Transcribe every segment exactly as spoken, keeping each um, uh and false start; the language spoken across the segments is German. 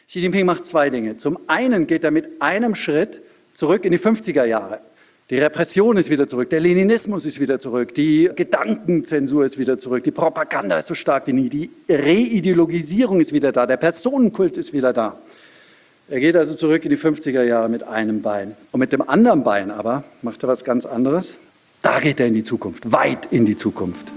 Xi Jinping macht zwei Dinge. Zum einen geht er mit einem Schritt zurück in die fünfziger Jahre. Die Repression ist wieder zurück, der Leninismus ist wieder zurück, die Gedankenzensur ist wieder zurück, die Propaganda ist so stark wie nie, die Reideologisierung ist wieder da, der Personenkult ist wieder da. Er geht also zurück in die fünfziger Jahre mit einem Bein. Und mit dem anderen Bein aber macht er was ganz anderes. Da geht er in die Zukunft, weit in die Zukunft.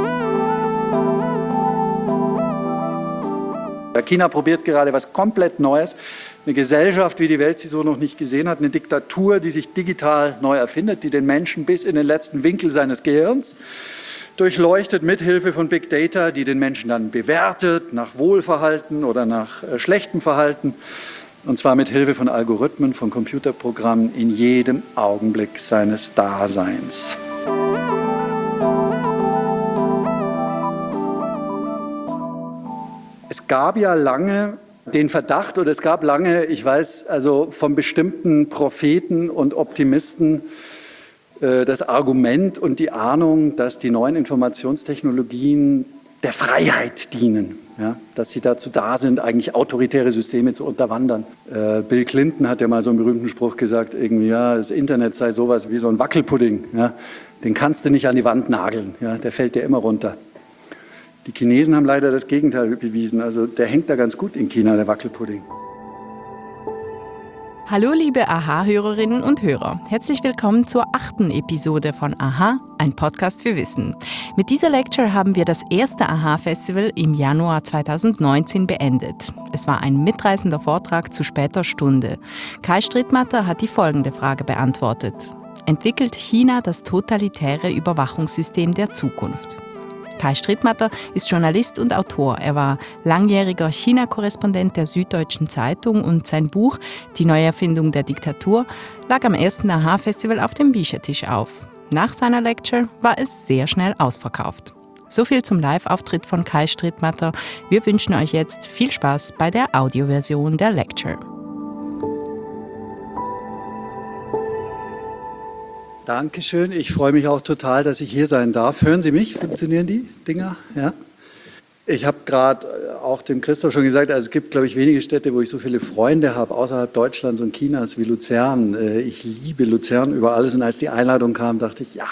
China probiert gerade was komplett Neues. Eine Gesellschaft, wie die Welt sie so noch nicht gesehen hat, eine Diktatur, die sich digital neu erfindet, die den Menschen bis in den letzten Winkel seines Gehirns durchleuchtet, mithilfe von Big Data, die den Menschen dann bewertet, nach Wohlverhalten oder nach äh, schlechtem Verhalten, und zwar mithilfe von Algorithmen, von Computerprogrammen in jedem Augenblick seines Daseins. Es gab ja lange den Verdacht, oder es gab lange, ich weiß, also von bestimmten Propheten und Optimisten äh, das Argument und die Ahnung, dass die neuen Informationstechnologien der Freiheit dienen, ja, dass sie dazu da sind, eigentlich autoritäre Systeme zu unterwandern. Äh, Bill Clinton hat ja mal so einen berühmten Spruch gesagt, irgendwie, ja, das Internet sei sowas wie so ein Wackelpudding, ja, den kannst du nicht an die Wand nageln, ja, der fällt dir immer runter. Die Chinesen haben leider das Gegenteil bewiesen. Also der hängt da ganz gut in China, der Wackelpudding. Hallo liebe A H Hörerinnen und Hörer. Herzlich willkommen zur achten Episode von A H, ein Podcast für Wissen. Mit dieser Lecture haben wir das erste A H Festival im Januar zweitausendneunzehn beendet. Es war ein mitreißender Vortrag zu später Stunde. Kai Strittmatter hat die folgende Frage beantwortet. Entwickelt China das totalitäre Überwachungssystem der Zukunft? Kai Strittmatter ist Journalist und Autor. Er war langjähriger China-Korrespondent der Süddeutschen Zeitung und sein Buch »Die Neuerfindung der Diktatur« lag am ersten A H Festival auf dem Büchertisch auf. Nach seiner Lecture war es sehr schnell ausverkauft. So viel zum Live-Auftritt von Kai Strittmatter. Wir wünschen euch jetzt viel Spaß bei der Audioversion der Lecture. Dankeschön. Ich freue mich auch total, dass ich hier sein darf. Hören Sie mich? Funktionieren die Dinger? Ja. Ich habe gerade auch dem Christoph schon gesagt, also es gibt, glaube ich, wenige Städte, wo ich so viele Freunde habe, außerhalb Deutschlands und Chinas, wie Luzern. Ich liebe Luzern über alles. Und als die Einladung kam, dachte ich, ja,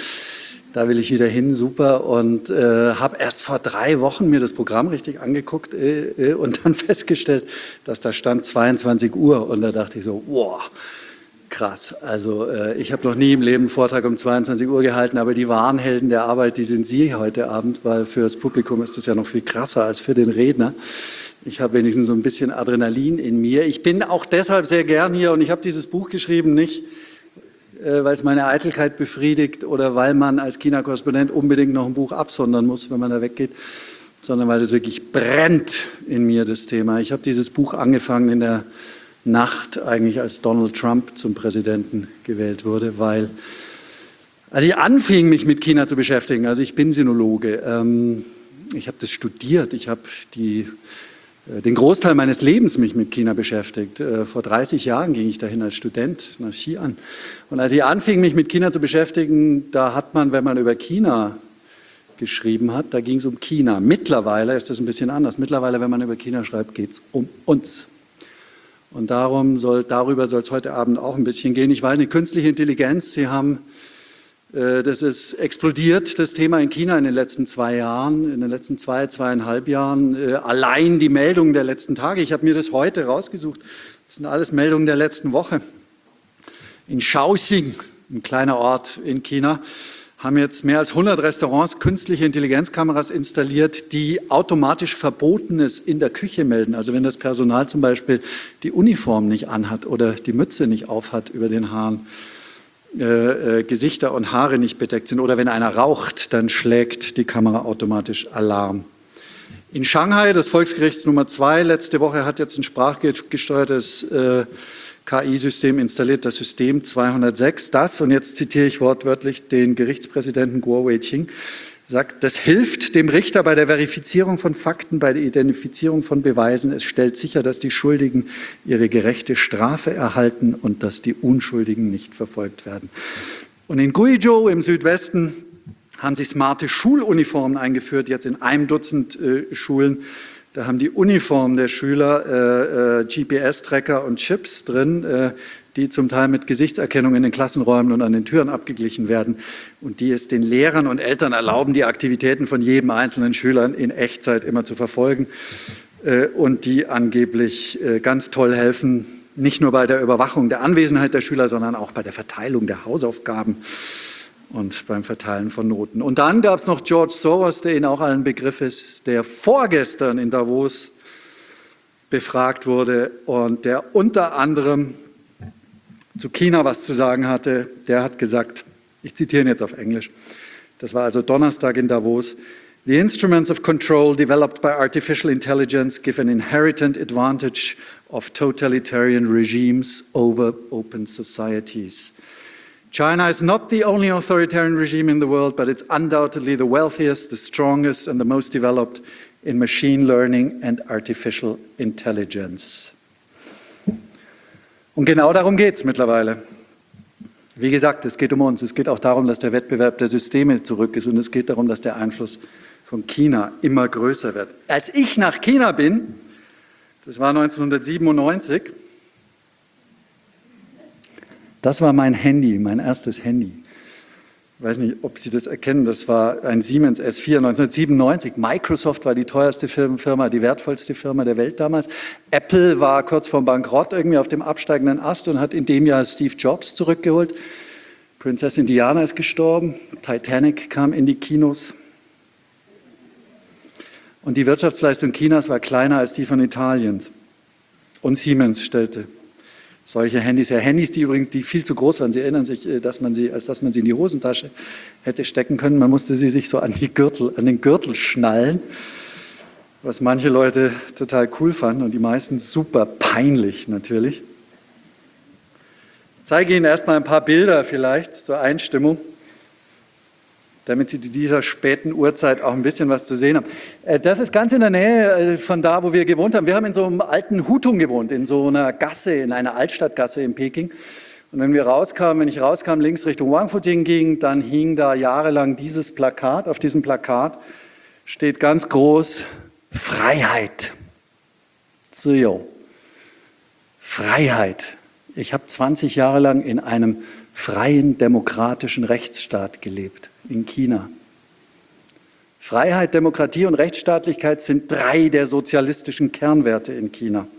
da will ich wieder hin, super. Und äh, habe erst vor drei Wochen mir das Programm richtig angeguckt äh, und dann festgestellt, dass da stand zweiundzwanzig Uhr. Und da dachte ich so, wow. Krass, also äh, ich habe noch nie im Leben einen Vortrag um zweiundzwanzig Uhr gehalten, aber die wahren Helden der Arbeit, die sind Sie heute Abend, weil für das Publikum ist das ja noch viel krasser als für den Redner. Ich habe wenigstens so ein bisschen Adrenalin in mir. Ich bin auch deshalb sehr gern hier und ich habe dieses Buch geschrieben, nicht äh, weil es meine Eitelkeit befriedigt oder weil man als China-Korrespondent unbedingt noch ein Buch absondern muss, wenn man da weggeht, sondern weil es wirklich brennt in mir, das Thema. Ich habe dieses Buch angefangen in der Nacht, eigentlich als Donald Trump zum Präsidenten gewählt wurde, weil, als ich anfing, mich mit China zu beschäftigen, also ich bin Sinologe, ähm, ich habe das studiert, ich habe die, äh, den Großteil meines Lebens mich mit China beschäftigt. Äh, vor dreißig Jahren ging ich dahin als Student nach Xi'an. Und als ich anfing, mich mit China zu beschäftigen, da hat man, wenn man über China geschrieben hat, da ging es um China. Mittlerweile ist das ein bisschen anders. Mittlerweile, wenn man über China schreibt, geht es um uns. Und darum soll, darüber soll es heute Abend auch ein bisschen gehen. Ich weiß nicht, künstliche Intelligenz, Sie haben, äh, das ist explodiert, das Thema in China in den letzten zwei Jahren, in den letzten zwei, zweieinhalb Jahren. Äh, allein die Meldungen der letzten Tage, ich habe mir das heute rausgesucht, das sind alles Meldungen der letzten Woche. In Shaoxing, ein kleiner Ort in China, haben jetzt mehr als hundert Restaurants künstliche Intelligenzkameras installiert, die automatisch Verbotenes in der Küche melden. Also wenn das Personal zum Beispiel die Uniform nicht anhat oder die Mütze nicht aufhat über den Haaren, äh, äh, Gesichter und Haare nicht bedeckt sind oder wenn einer raucht, dann schlägt die Kamera automatisch Alarm. In Shanghai, das Volksgerichts Nummer zwei, letzte Woche hat jetzt ein sprachgesteuertes äh, K I-System installiert, das System zweihundertsechs, das, und jetzt zitiere ich wortwörtlich den Gerichtspräsidenten Guo Weiqing, sagt, das hilft dem Richter bei der Verifizierung von Fakten, bei der Identifizierung von Beweisen. Es stellt sicher, dass die Schuldigen ihre gerechte Strafe erhalten und dass die Unschuldigen nicht verfolgt werden. Und in Guizhou im Südwesten haben sie smarte Schuluniformen eingeführt, jetzt in einem Dutzend äh, Schulen. Da haben die Uniformen der Schüler äh, äh, G P S-Tracker und Chips drin, äh, die zum Teil mit Gesichtserkennung in den Klassenräumen und an den Türen abgeglichen werden und die es den Lehrern und Eltern erlauben, die Aktivitäten von jedem einzelnen Schüler in Echtzeit immer zu verfolgen äh, und die angeblich äh, ganz toll helfen, nicht nur bei der Überwachung der Anwesenheit der Schüler, sondern auch bei der Verteilung der Hausaufgaben und beim Verteilen von Noten. Und dann gab es noch George Soros, der Ihnen auch allen Begriff ist, der vorgestern in Davos befragt wurde und der unter anderem zu China was zu sagen hatte. Der hat gesagt, ich zitiere ihn jetzt auf Englisch, das war also Donnerstag in Davos: The instruments of control developed by artificial intelligence give an inherent advantage of totalitarian regimes over open societies. China is not the only authoritarian regime in the world, but it's undoubtedly the wealthiest, the strongest and the most developed in machine learning and artificial intelligence. Und genau darum geht es mittlerweile. Wie gesagt, es geht um uns. Es geht auch darum, dass der Wettbewerb der Systeme zurück ist und es geht darum, dass der Einfluss von China immer größer wird. Als ich nach China bin, das war neunzehnhundertsiebenundneunzig, das war mein Handy, mein erstes Handy. Ich weiß nicht, ob Sie das erkennen, das war ein Siemens S vier neunzehnhundertsiebenundneunzig. Microsoft war die teuerste Firma, die wertvollste Firma der Welt damals. Apple war kurz vorm Bankrott, irgendwie auf dem absteigenden Ast und hat in dem Jahr Steve Jobs zurückgeholt. Prinzessin Diana ist gestorben, Titanic kam in die Kinos. Und die Wirtschaftsleistung Chinas war kleiner als die von Italiens. Und Siemens stellte solche Handys her. Handys, die übrigens die viel zu groß waren. Sie erinnern sich, dass man sie, als dass man sie in die Hosentasche hätte stecken können. Man musste sie sich so an, die Gürtel, an den Gürtel schnallen, was manche Leute total cool fanden und die meisten super peinlich natürlich. Ich zeige Ihnen erstmal ein paar Bilder vielleicht zur Einstimmung, damit Sie zu dieser späten Uhrzeit auch ein bisschen was zu sehen haben. Das ist ganz in der Nähe von da, wo wir gewohnt haben. Wir haben in so einem alten Hutung gewohnt, in so einer Gasse, in einer Altstadtgasse in Peking. Und wenn wir rauskamen, wenn ich rauskam, links Richtung Wangfujing ging, dann hing da jahrelang dieses Plakat. Auf diesem Plakat steht ganz groß Freiheit. Zio. Freiheit. Ich habe zwanzig Jahre lang in einem freien, demokratischen Rechtsstaat gelebt, in China. Freiheit, Demokratie und Rechtsstaatlichkeit sind drei der sozialistischen Kernwerte in China.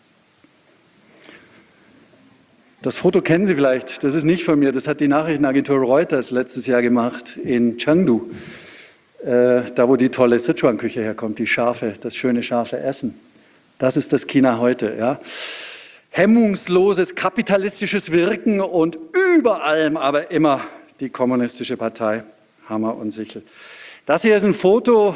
Das Foto kennen Sie vielleicht, das ist nicht von mir, das hat die Nachrichtenagentur Reuters letztes Jahr gemacht in Chengdu, äh, da wo die tolle Sichuan-Küche herkommt, die scharfe, das schöne scharfe Essen. Das ist das China heute, ja. Hemmungsloses kapitalistisches Wirken und über allem aber immer die kommunistische Partei, Hammer und Sichel. Das hier ist ein Foto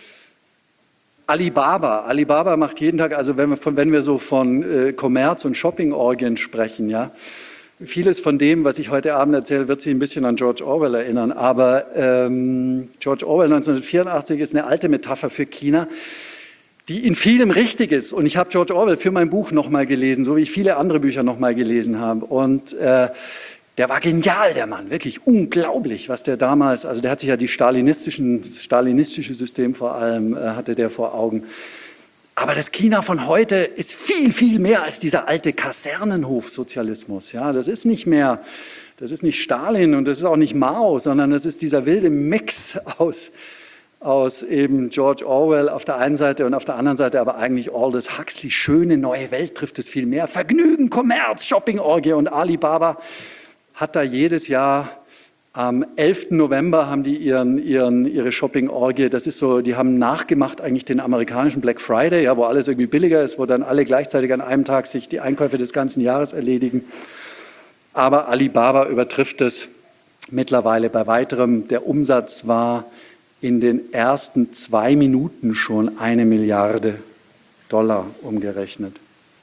Alibaba. Alibaba macht jeden Tag, also wenn wir, von, wenn wir so von äh, Kommerz- und Shopping-Orgien sprechen, ja, vieles von dem, was ich heute Abend erzähle, wird Sie ein bisschen an George Orwell erinnern. Aber ähm, George Orwell neunzehnhundertvierundachtzig ist eine alte Metapher für China, die in vielem richtig ist. Und ich habe George Orwell für mein Buch nochmal gelesen, so wie ich viele andere Bücher nochmal gelesen habe. Und äh, der war genial, der Mann, wirklich unglaublich, was der damals, also der hat sich ja die stalinistischen, das stalinistische System vor allem, äh, hatte der vor Augen. Aber das China von heute ist viel, viel mehr als dieser alte Kasernenhofsozialismus. Ja, das ist nicht mehr, das ist nicht Stalin und das ist auch nicht Mao, sondern das ist dieser wilde Mix aus aus eben George Orwell auf der einen Seite und auf der anderen Seite aber eigentlich Aldous Huxley. Schöne neue Welt trifft es viel mehr. Vergnügen, Kommerz, Shoppingorgie und Alibaba hat da jedes Jahr am elften November haben die ihren, ihren, ihre Shoppingorgie. Das ist so, die haben nachgemacht eigentlich den amerikanischen Black Friday, ja, wo alles irgendwie billiger ist, wo dann alle gleichzeitig an einem Tag sich die Einkäufe des ganzen Jahres erledigen. Aber Alibaba übertrifft es mittlerweile bei weiterem. Der Umsatz war in den ersten zwei Minuten schon eine Milliarde Dollar umgerechnet.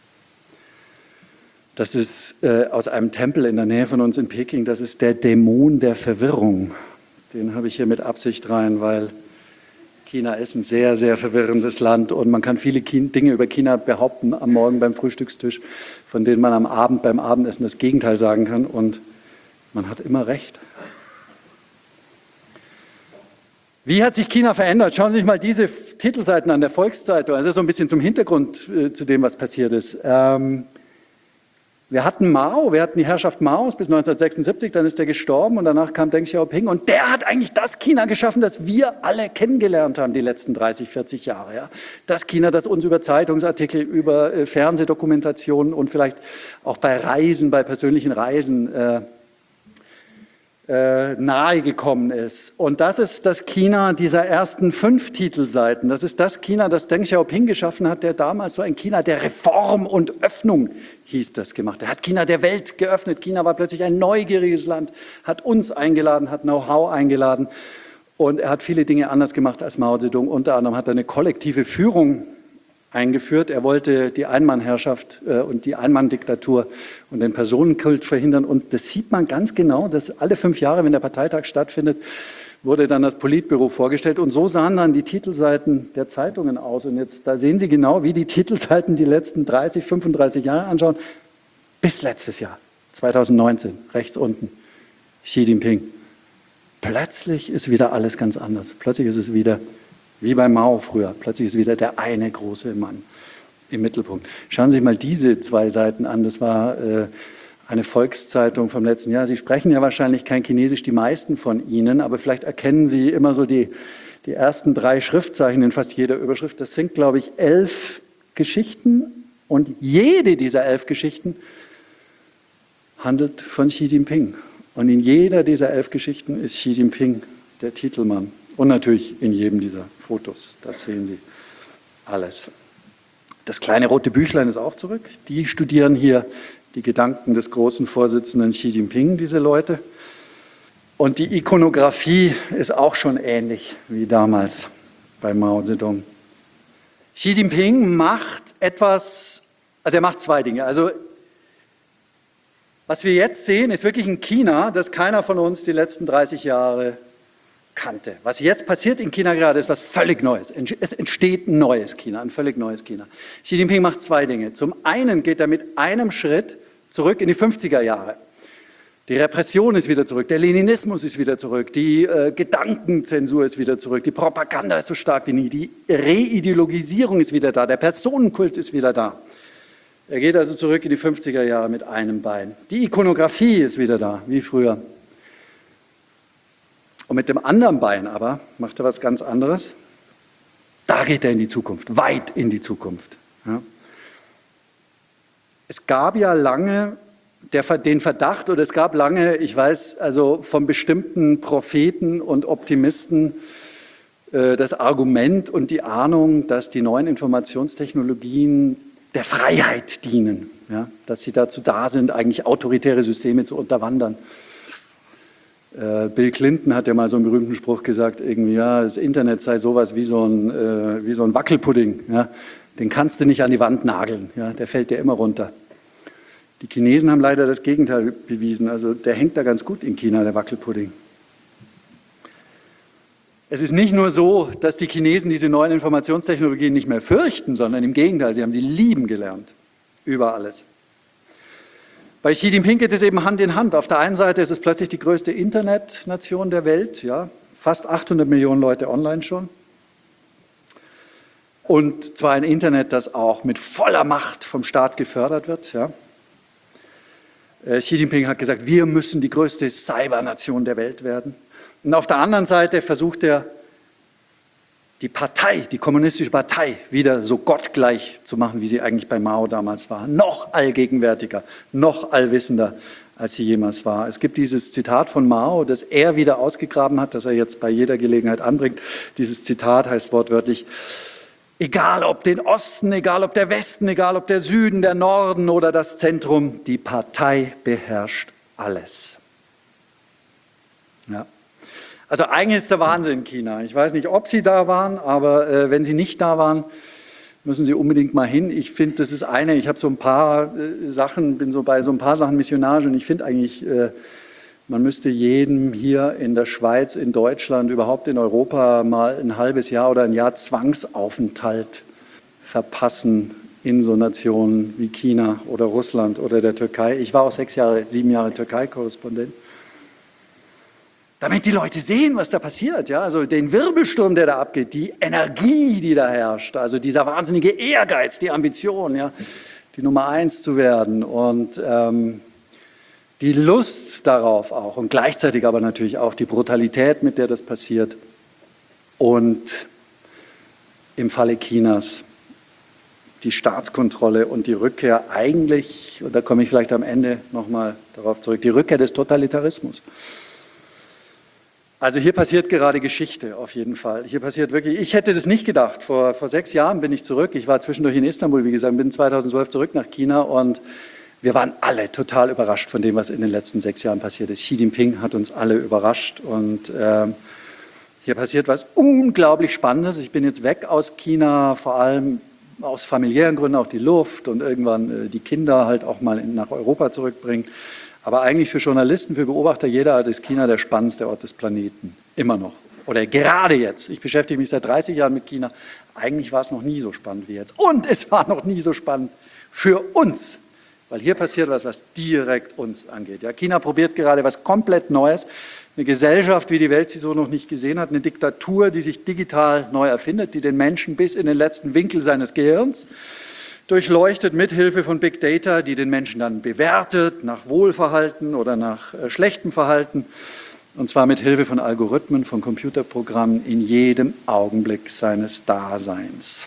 Das ist äh, aus einem Tempel in der Nähe von uns in Peking, das ist der Dämon der Verwirrung. Den habe ich hier mit Absicht rein, weil China ist ein sehr, sehr verwirrendes Land und man kann viele Dinge über China behaupten am Morgen beim Frühstückstisch, von denen man am Abend beim Abendessen das Gegenteil sagen kann und man hat immer recht. Wie hat sich China verändert? Schauen Sie sich mal diese Titelseiten an der Volkszeitung. Also so ein bisschen zum Hintergrund äh, zu dem, was passiert ist. Ähm, wir hatten Mao, wir hatten die Herrschaft Maos bis neunzehnhundertsechsundsiebzig, dann ist er gestorben und danach kam Deng Xiaoping und der hat eigentlich das China geschaffen, das wir alle kennengelernt haben die letzten dreißig, vierzig Jahre. Ja? Das China, das uns über Zeitungsartikel, über äh, Fernsehdokumentationen und vielleicht auch bei Reisen, bei persönlichen Reisen äh, Äh, nahegekommen ist. Und das ist das China dieser ersten fünf Titelseiten. Das ist das China, das Deng Xiaoping geschaffen hat, der damals so ein China der Reform und Öffnung, hieß das, gemacht. Er hat China der Welt geöffnet. China war plötzlich ein neugieriges Land, hat uns eingeladen, hat Know-how eingeladen und er hat viele Dinge anders gemacht als Mao Zedong. Unter anderem hat er eine kollektive Führung eingeführt. Er wollte die Einmannherrschaft äh, und die Einmanndiktatur und den Personenkult verhindern. Und das sieht man ganz genau, dass alle fünf Jahre, wenn der Parteitag stattfindet, wurde dann das Politbüro vorgestellt. Und so sahen dann die Titelseiten der Zeitungen aus. Und jetzt, da sehen Sie genau, wie die Titelseiten die letzten dreißig, fünfunddreißig Jahre anschauen. Bis letztes Jahr, zweitausendneunzehn, rechts unten, Xi Jinping. Plötzlich ist wieder alles ganz anders. Plötzlich ist es wieder wie bei Mao früher. Plötzlich ist wieder der eine große Mann im Mittelpunkt. Schauen Sie sich mal diese zwei Seiten an. Das war äh, eine Volkszeitung vom letzten Jahr. Sie sprechen ja wahrscheinlich kein Chinesisch, die meisten von Ihnen, aber vielleicht erkennen Sie immer so die, die ersten drei Schriftzeichen in fast jeder Überschrift. Das sind, glaube ich, elf Geschichten und jede dieser elf Geschichten handelt von Xi Jinping. Und in jeder dieser elf Geschichten ist Xi Jinping der Titelmann. Und natürlich in jedem dieser Fotos, das sehen Sie alles. Das kleine rote Büchlein ist auch zurück. Die studieren hier die Gedanken des großen Vorsitzenden Xi Jinping, diese Leute. Und die Ikonografie ist auch schon ähnlich wie damals bei Mao Zedong. Xi Jinping macht etwas, also er macht zwei Dinge. Also was wir jetzt sehen, ist wirklich ein China, das keiner von uns die letzten dreißig Jahre kannte. Was jetzt passiert in China gerade, ist was völlig Neues. Es entsteht ein neues China, ein völlig neues China. Xi Jinping macht zwei Dinge. Zum einen geht er mit einem Schritt zurück in die fünfziger Jahre. Die Repression ist wieder zurück, der Leninismus ist wieder zurück, die äh, Gedankenzensur ist wieder zurück, die Propaganda ist so stark wie nie, die Reideologisierung ist wieder da, der Personenkult ist wieder da. Er geht also zurück in die fünfziger Jahre mit einem Bein. Die Ikonografie ist wieder da, wie früher. Und mit dem anderen Bein aber macht er was ganz anderes. Da geht er in die Zukunft, weit in die Zukunft. Ja. Es gab ja lange der, den Verdacht, oder es gab lange, ich weiß, also von bestimmten Propheten und Optimisten äh, das Argument und die Ahnung, dass die neuen Informationstechnologien der Freiheit dienen, ja, dass sie dazu da sind, eigentlich autoritäre Systeme zu unterwandern. Bill Clinton hat ja mal so einen berühmten Spruch gesagt, irgendwie, ja, das Internet sei sowas wie so ein, äh, wie so ein Wackelpudding. Ja? Den kannst du nicht an die Wand nageln, ja? Der fällt dir immer runter. Die Chinesen haben leider das Gegenteil bewiesen. Also der hängt da ganz gut in China, der Wackelpudding. Es ist nicht nur so, dass die Chinesen diese neuen Informationstechnologien nicht mehr fürchten, sondern im Gegenteil, sie haben sie lieben gelernt. Über alles. Bei Xi Jinping geht es eben Hand in Hand. Auf der einen Seite ist es plötzlich die größte Internetnation der Welt, ja, fast achthundert Millionen Leute online schon. Und zwar ein Internet, das auch mit voller Macht vom Staat gefördert wird. Ja. Xi Jinping hat gesagt, wir müssen die größte Cybernation der Welt werden. Und auf der anderen Seite versucht er, die Partei, die kommunistische Partei, wieder so gottgleich zu machen, wie sie eigentlich bei Mao damals war. Noch allgegenwärtiger, noch allwissender, als sie jemals war. Es gibt dieses Zitat von Mao, das er wieder ausgegraben hat, das er jetzt bei jeder Gelegenheit anbringt. Dieses Zitat heißt wortwörtlich, egal ob den Osten, egal ob der Westen, egal ob der Süden, der Norden oder das Zentrum, die Partei beherrscht alles. Ja. Also eigentlich ist der Wahnsinn China. Ich weiß nicht, ob Sie da waren, aber äh, wenn Sie nicht da waren, müssen Sie unbedingt mal hin. Ich finde, das ist eine, ich habe so ein paar äh, Sachen, bin so bei so ein paar Sachen missionarisch und ich finde eigentlich, äh, man müsste jedem hier in der Schweiz, in Deutschland, überhaupt in Europa mal ein halbes Jahr oder ein Jahr Zwangsaufenthalt verpassen in so Nationen wie China oder Russland oder der Türkei. Ich war auch sechs Jahre, sieben Jahre Türkei-Korrespondent. damit die Leute sehen, was da passiert. Ja? Also den Wirbelsturm, der da abgeht, die Energie, die da herrscht, also dieser wahnsinnige Ehrgeiz, die Ambition, ja? Die Nummer eins zu werden und ähm, die Lust darauf auch und gleichzeitig aber natürlich auch die Brutalität, mit der das passiert und im Falle Chinas die Staatskontrolle und die Rückkehr eigentlich, und da komme ich vielleicht am Ende nochmal darauf zurück, die Rückkehr des Totalitarismus. Also hier passiert gerade Geschichte auf jeden Fall. Hier passiert wirklich, ich hätte das nicht gedacht. Vor, vor sechs Jahren bin ich zurück. Ich war zwischendurch in Istanbul, wie gesagt, bin zweitausendzwölf zurück nach China und wir waren alle total überrascht von dem, was in den letzten sechs Jahren passiert ist. Xi Jinping hat uns alle überrascht und äh, hier passiert was unglaublich Spannendes. Ich bin jetzt weg aus China, vor allem aus familiären Gründen, auch die Luft und irgendwann äh, die Kinder halt auch mal in, nach Europa zurückbringen. Aber eigentlich für Journalisten, für Beobachter, jeder ist China der spannendste Ort des Planeten. Immer noch. Oder gerade jetzt. Ich beschäftige mich seit dreißig Jahren mit China. Eigentlich war es noch nie so spannend wie jetzt. Und es war noch nie so spannend für uns. Weil hier passiert was, was direkt uns angeht. Ja, China probiert gerade was komplett Neues. Eine Gesellschaft, wie die Welt sie so noch nicht gesehen hat. Eine Diktatur, die sich digital neu erfindet, die den Menschen bis in den letzten Winkel seines Gehirns durchleuchtet, mithilfe von Big Data, die den Menschen dann bewertet nach Wohlverhalten oder nach äh, schlechtem Verhalten. Und zwar mit Hilfe von Algorithmen, von Computerprogrammen in jedem Augenblick seines Daseins.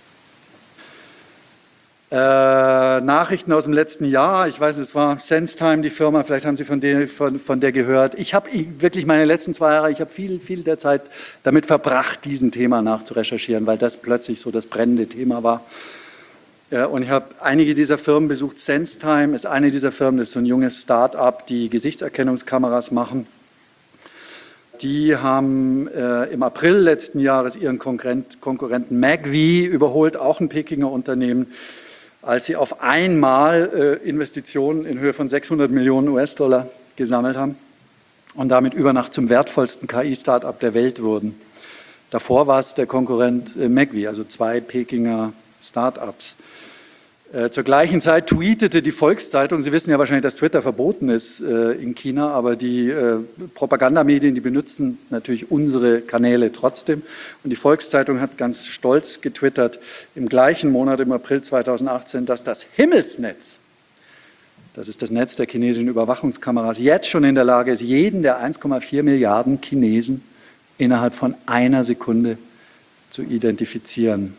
Äh, Nachrichten aus dem letzten Jahr, ich weiß, es war SenseTime, die Firma, vielleicht haben Sie von der, von, von der gehört. Ich habe wirklich meine letzten zwei Jahre, ich habe viel, viel der Zeit damit verbracht, diesem Thema nachzurecherchieren, weil das plötzlich so das brennende Thema war. Ja, und ich habe einige dieser Firmen besucht. SenseTime ist eine dieser Firmen, das ist so ein junges Start-up, die Gesichtserkennungskameras machen. Die haben äh, im April letzten Jahres ihren Konkurrent, Konkurrenten MagVie überholt, auch ein Pekinger Unternehmen, als sie auf einmal äh, Investitionen in Höhe von sechshundert Millionen US-Dollar gesammelt haben und damit über Nacht zum wertvollsten K I-Start-up der Welt wurden. Davor war es der Konkurrent äh, MagVie, also zwei Pekinger Start-ups. Äh, zur gleichen Zeit tweetete die Volkszeitung, Sie wissen ja wahrscheinlich, dass Twitter verboten ist äh, in China, aber die äh, Propagandamedien, die benutzen natürlich unsere Kanäle trotzdem. Und die Volkszeitung hat ganz stolz getwittert, im gleichen Monat, im April zweitausendachtzehn, dass das Himmelsnetz, das ist das Netz der chinesischen Überwachungskameras, jetzt schon in der Lage ist, jeden der eins Komma vier Milliarden Chinesen innerhalb von einer Sekunde zu identifizieren.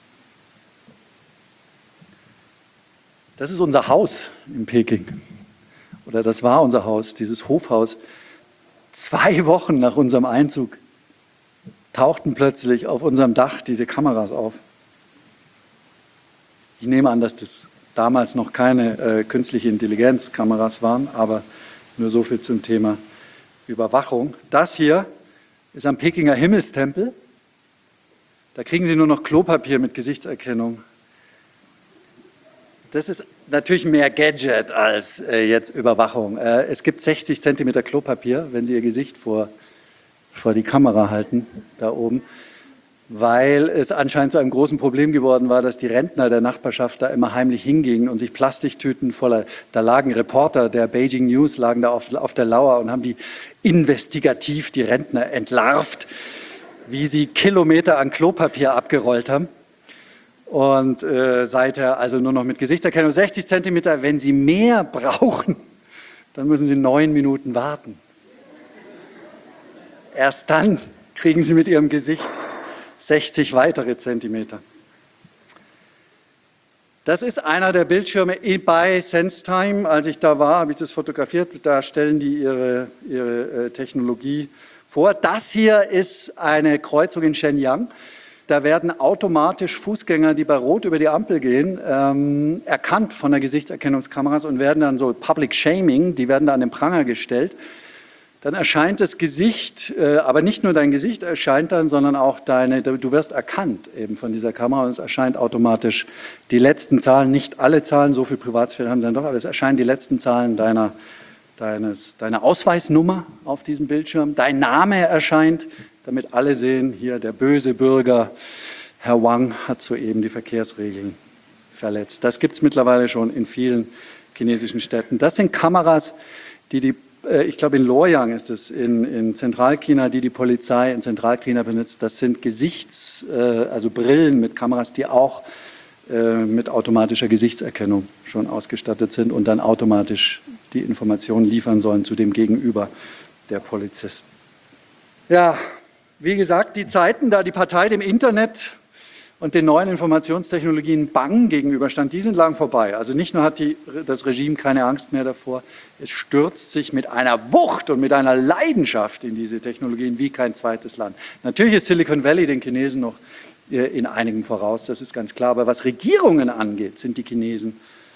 Das ist unser Haus in Peking. Oder das war unser Haus, dieses Hofhaus. Zwei Wochen nach unserem Einzug tauchten plötzlich auf unserem Dach diese Kameras auf. Ich nehme an, dass das damals noch keine äh, künstliche Intelligenzkameras waren, aber nur so viel zum Thema Überwachung. Das hier ist am Pekinger Himmelstempel. Da kriegen Sie nur noch Klopapier mit Gesichtserkennung. Das ist natürlich mehr Gadget als äh, jetzt Überwachung. Äh, es gibt sechzig Zentimeter Klopapier, wenn Sie Ihr Gesicht vor, vor die Kamera halten, da oben, weil es anscheinend zu einem großen Problem geworden war, dass die Rentner der Nachbarschaft da immer heimlich hingingen und sich Plastiktüten voller, da lagen Reporter der Beijing News, lagen da auf, auf der Lauer und haben die investigativ, die Rentner, entlarvt, wie sie Kilometer an Klopapier abgerollt haben. Und äh, seither also nur noch mit Gesichtserkennung sechzig Zentimeter. Wenn Sie mehr brauchen, dann müssen Sie neun Minuten warten. Erst dann kriegen Sie mit Ihrem Gesicht sechzig weitere Zentimeter. Das ist einer der Bildschirme bei SenseTime. Als ich da war, habe ich das fotografiert. Da stellen die ihre, ihre äh, Technologie vor. Das hier ist eine Kreuzung in Shenyang. Da werden automatisch Fußgänger, die bei Rot über die Ampel gehen, ähm, erkannt von der Gesichtserkennungskameras und werden dann so Public Shaming, die werden da an den Pranger gestellt. Dann erscheint das Gesicht, äh, aber nicht nur dein Gesicht erscheint dann, sondern auch deine, du wirst erkannt eben von dieser Kamera und es erscheint automatisch die letzten Zahlen, nicht alle Zahlen, so viel Privatsphäre haben sie dann doch, aber es erscheinen die letzten Zahlen deiner, deines, deiner Ausweisnummer auf diesem Bildschirm, dein Name erscheint, damit alle sehen, hier der böse Bürger, Herr Wang hat soeben die Verkehrsregeln verletzt. Das gibt es mittlerweile schon in vielen chinesischen Städten. Das sind Kameras, die die äh, ich glaube in Luoyang ist es, in, in Zentralchina, die die Polizei in Zentralchina benutzt, das sind Gesichts-, äh, also Brillen mit Kameras, die auch äh, mit automatischer Gesichtserkennung schon ausgestattet sind und dann automatisch die Informationen liefern sollen zu dem Gegenüber der Polizisten. Ja, wie gesagt, die Zeiten, da die Partei dem Internet und den neuen Informationstechnologien bang gegenüberstand, die sind lang vorbei. Also nicht nur hat die, das Regime keine Angst mehr davor, es stürzt sich mit einer Wucht und mit einer Leidenschaft in diese Technologien wie kein zweites Land. Natürlich ist Silicon Valley den Chinesen noch in einigem voraus, das ist ganz klar. Aber was Regierungen angeht, sind die Chinesen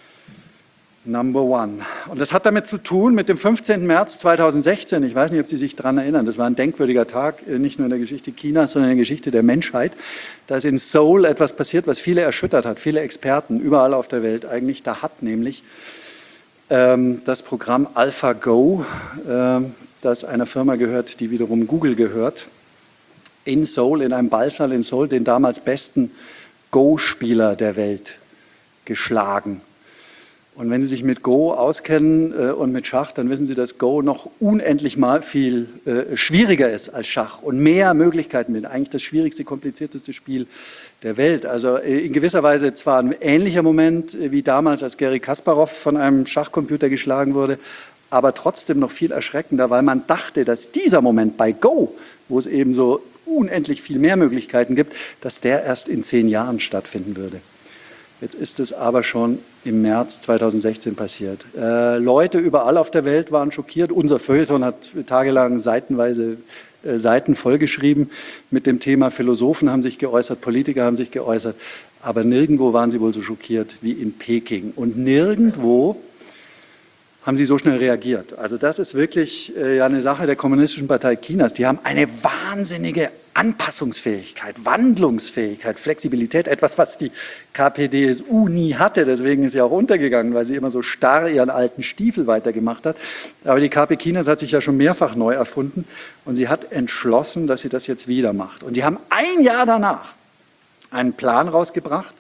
Number one. Und das hat damit zu tun mit dem fünfzehnten März zweitausendsechzehn. Ich weiß nicht, ob Sie sich daran erinnern. Das war ein denkwürdiger Tag, nicht nur in der Geschichte Chinas, sondern in der Geschichte der Menschheit. Da ist in Seoul etwas passiert, was viele erschüttert hat, viele Experten überall auf der Welt eigentlich. Da hat nämlich ähm, das Programm AlphaGo, ähm, das einer Firma gehört, die wiederum Google gehört, in Seoul, in einem Ballsaal in Seoul, den damals besten Go-Spieler der Welt geschlagen. Und wenn Sie sich mit Go auskennen äh, und mit Schach, dann wissen Sie, dass Go noch unendlich mal viel äh, schwieriger ist als Schach und mehr Möglichkeiten bietet. Eigentlich das schwierigste, komplizierteste Spiel der Welt. Also äh, in gewisser Weise zwar ein ähnlicher Moment äh, wie damals, als Garry Kasparov von einem Schachcomputer geschlagen wurde, aber trotzdem noch viel erschreckender, weil man dachte, dass dieser Moment bei Go, wo es eben so unendlich viel mehr Möglichkeiten gibt, dass der erst in zehn Jahren stattfinden würde. Jetzt ist es aber schon im März zweitausendsechzehn passiert. Äh, Leute überall auf der Welt waren schockiert. Unser Feuilleton hat tagelang seitenweise äh, Seiten vollgeschrieben mit dem Thema. Philosophen haben sich geäußert, Politiker haben sich geäußert. Aber nirgendwo waren sie wohl so schockiert wie in Peking. Und nirgendwo haben sie so schnell reagiert. Also das ist wirklich äh, ja eine Sache der Kommunistischen Partei Chinas. Die haben eine wahnsinnige Anpassungsfähigkeit, Wandlungsfähigkeit, Flexibilität, etwas, was die K P D S U nie hatte. Deswegen ist sie auch untergegangen, weil sie immer so starr ihren alten Stiefel weitergemacht hat. Aber die K P Chinas hat sich ja schon mehrfach neu erfunden und sie hat entschlossen, dass sie das jetzt wieder macht. Und die haben ein Jahr danach einen Plan rausgebracht,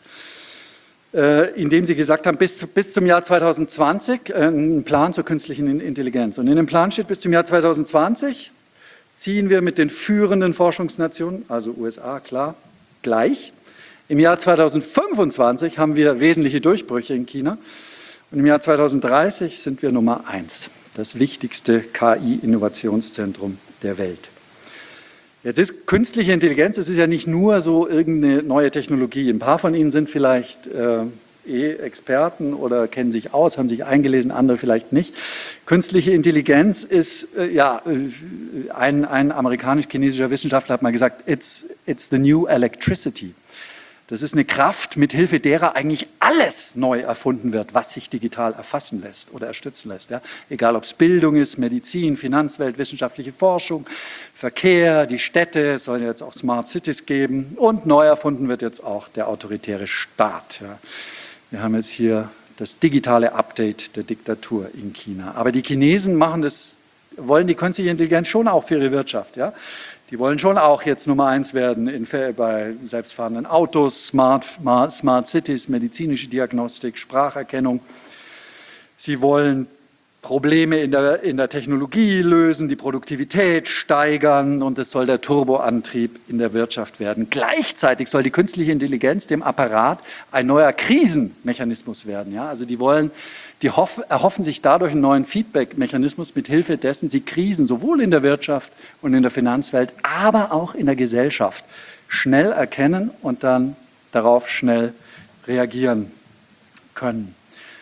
in dem sie gesagt haben, bis, bis zum Jahr zweitausendzwanzig, einen Plan zur künstlichen Intelligenz. Und in dem Plan steht, bis zum Jahr zweitausendzwanzig ziehen wir mit den führenden Forschungsnationen, also U S A, klar, gleich. Im Jahr zweitausendfünfundzwanzig haben wir wesentliche Durchbrüche in China. Und im Jahr zweitausenddreißig sind wir Nummer eins, das wichtigste K I-Innovationszentrum der Welt. Jetzt ist künstliche Intelligenz, es ist ja nicht nur so irgendeine neue Technologie. Ein paar von Ihnen sind vielleicht äh, eh Experten oder kennen sich aus, haben sich eingelesen, andere vielleicht nicht. Künstliche Intelligenz ist, äh, ja, äh, ein, ein amerikanisch-chinesischer Wissenschaftler hat mal gesagt, it's, it's the new electricity. Das ist eine Kraft, mit Hilfe derer eigentlich alles neu erfunden wird, was sich digital erfassen lässt oder erstützen lässt. Ja? Egal, ob es Bildung ist, Medizin, Finanzwelt, wissenschaftliche Forschung, Verkehr, die Städte, es soll jetzt auch Smart Cities geben und neu erfunden wird jetzt auch der autoritäre Staat. Ja? Wir haben jetzt hier das digitale Update der Diktatur in China. Aber die Chinesen machen das, wollen die künstliche Intelligenz schon auch für ihre Wirtschaft. Ja? Die wollen schon auch jetzt Nummer eins werden in, bei selbstfahrenden Autos, Smart, Smart Cities, medizinische Diagnostik, Spracherkennung. Sie wollen Probleme in der, in der Technologie lösen, die Produktivität steigern und es soll der Turboantrieb in der Wirtschaft werden. Gleichzeitig soll die künstliche Intelligenz dem Apparat ein neuer Krisenmechanismus werden. Ja? Also die wollen, die hoff, erhoffen sich dadurch einen neuen Feedback-Mechanismus, mit Hilfe dessen sie Krisen sowohl in der Wirtschaft und in der Finanzwelt, aber auch in der Gesellschaft schnell erkennen und dann darauf schnell reagieren können.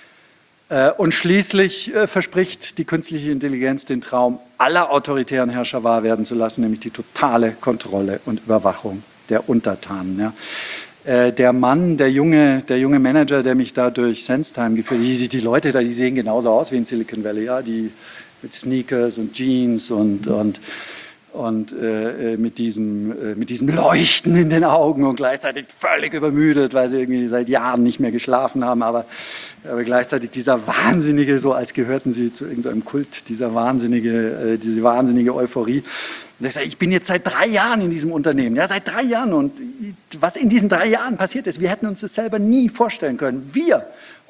Und schließlich verspricht die künstliche Intelligenz den Traum aller autoritären Herrscher wahr werden zu lassen, nämlich die totale Kontrolle und Überwachung der Untertanen. Ja. Der Mann, der junge, der junge Manager, der mich da durch SenseTime geführt hat, die, die Leute da, die sehen genauso aus wie in Silicon Valley, ja, die mit Sneakers und Jeans und, und und äh, mit, diesem, äh, mit diesem Leuchten in den Augen und gleichzeitig völlig übermüdet, weil sie irgendwie seit Jahren nicht mehr geschlafen haben, aber, aber gleichzeitig dieser wahnsinnige, so als gehörten sie zu irgendeinem Kult, dieser wahnsinnige, äh, diese wahnsinnige Euphorie. Und ich sage, ich bin jetzt seit drei Jahren in diesem Unternehmen, ja, seit drei Jahren und was in diesen drei Jahren passiert ist, wir hätten uns das selber nie vorstellen können. Wir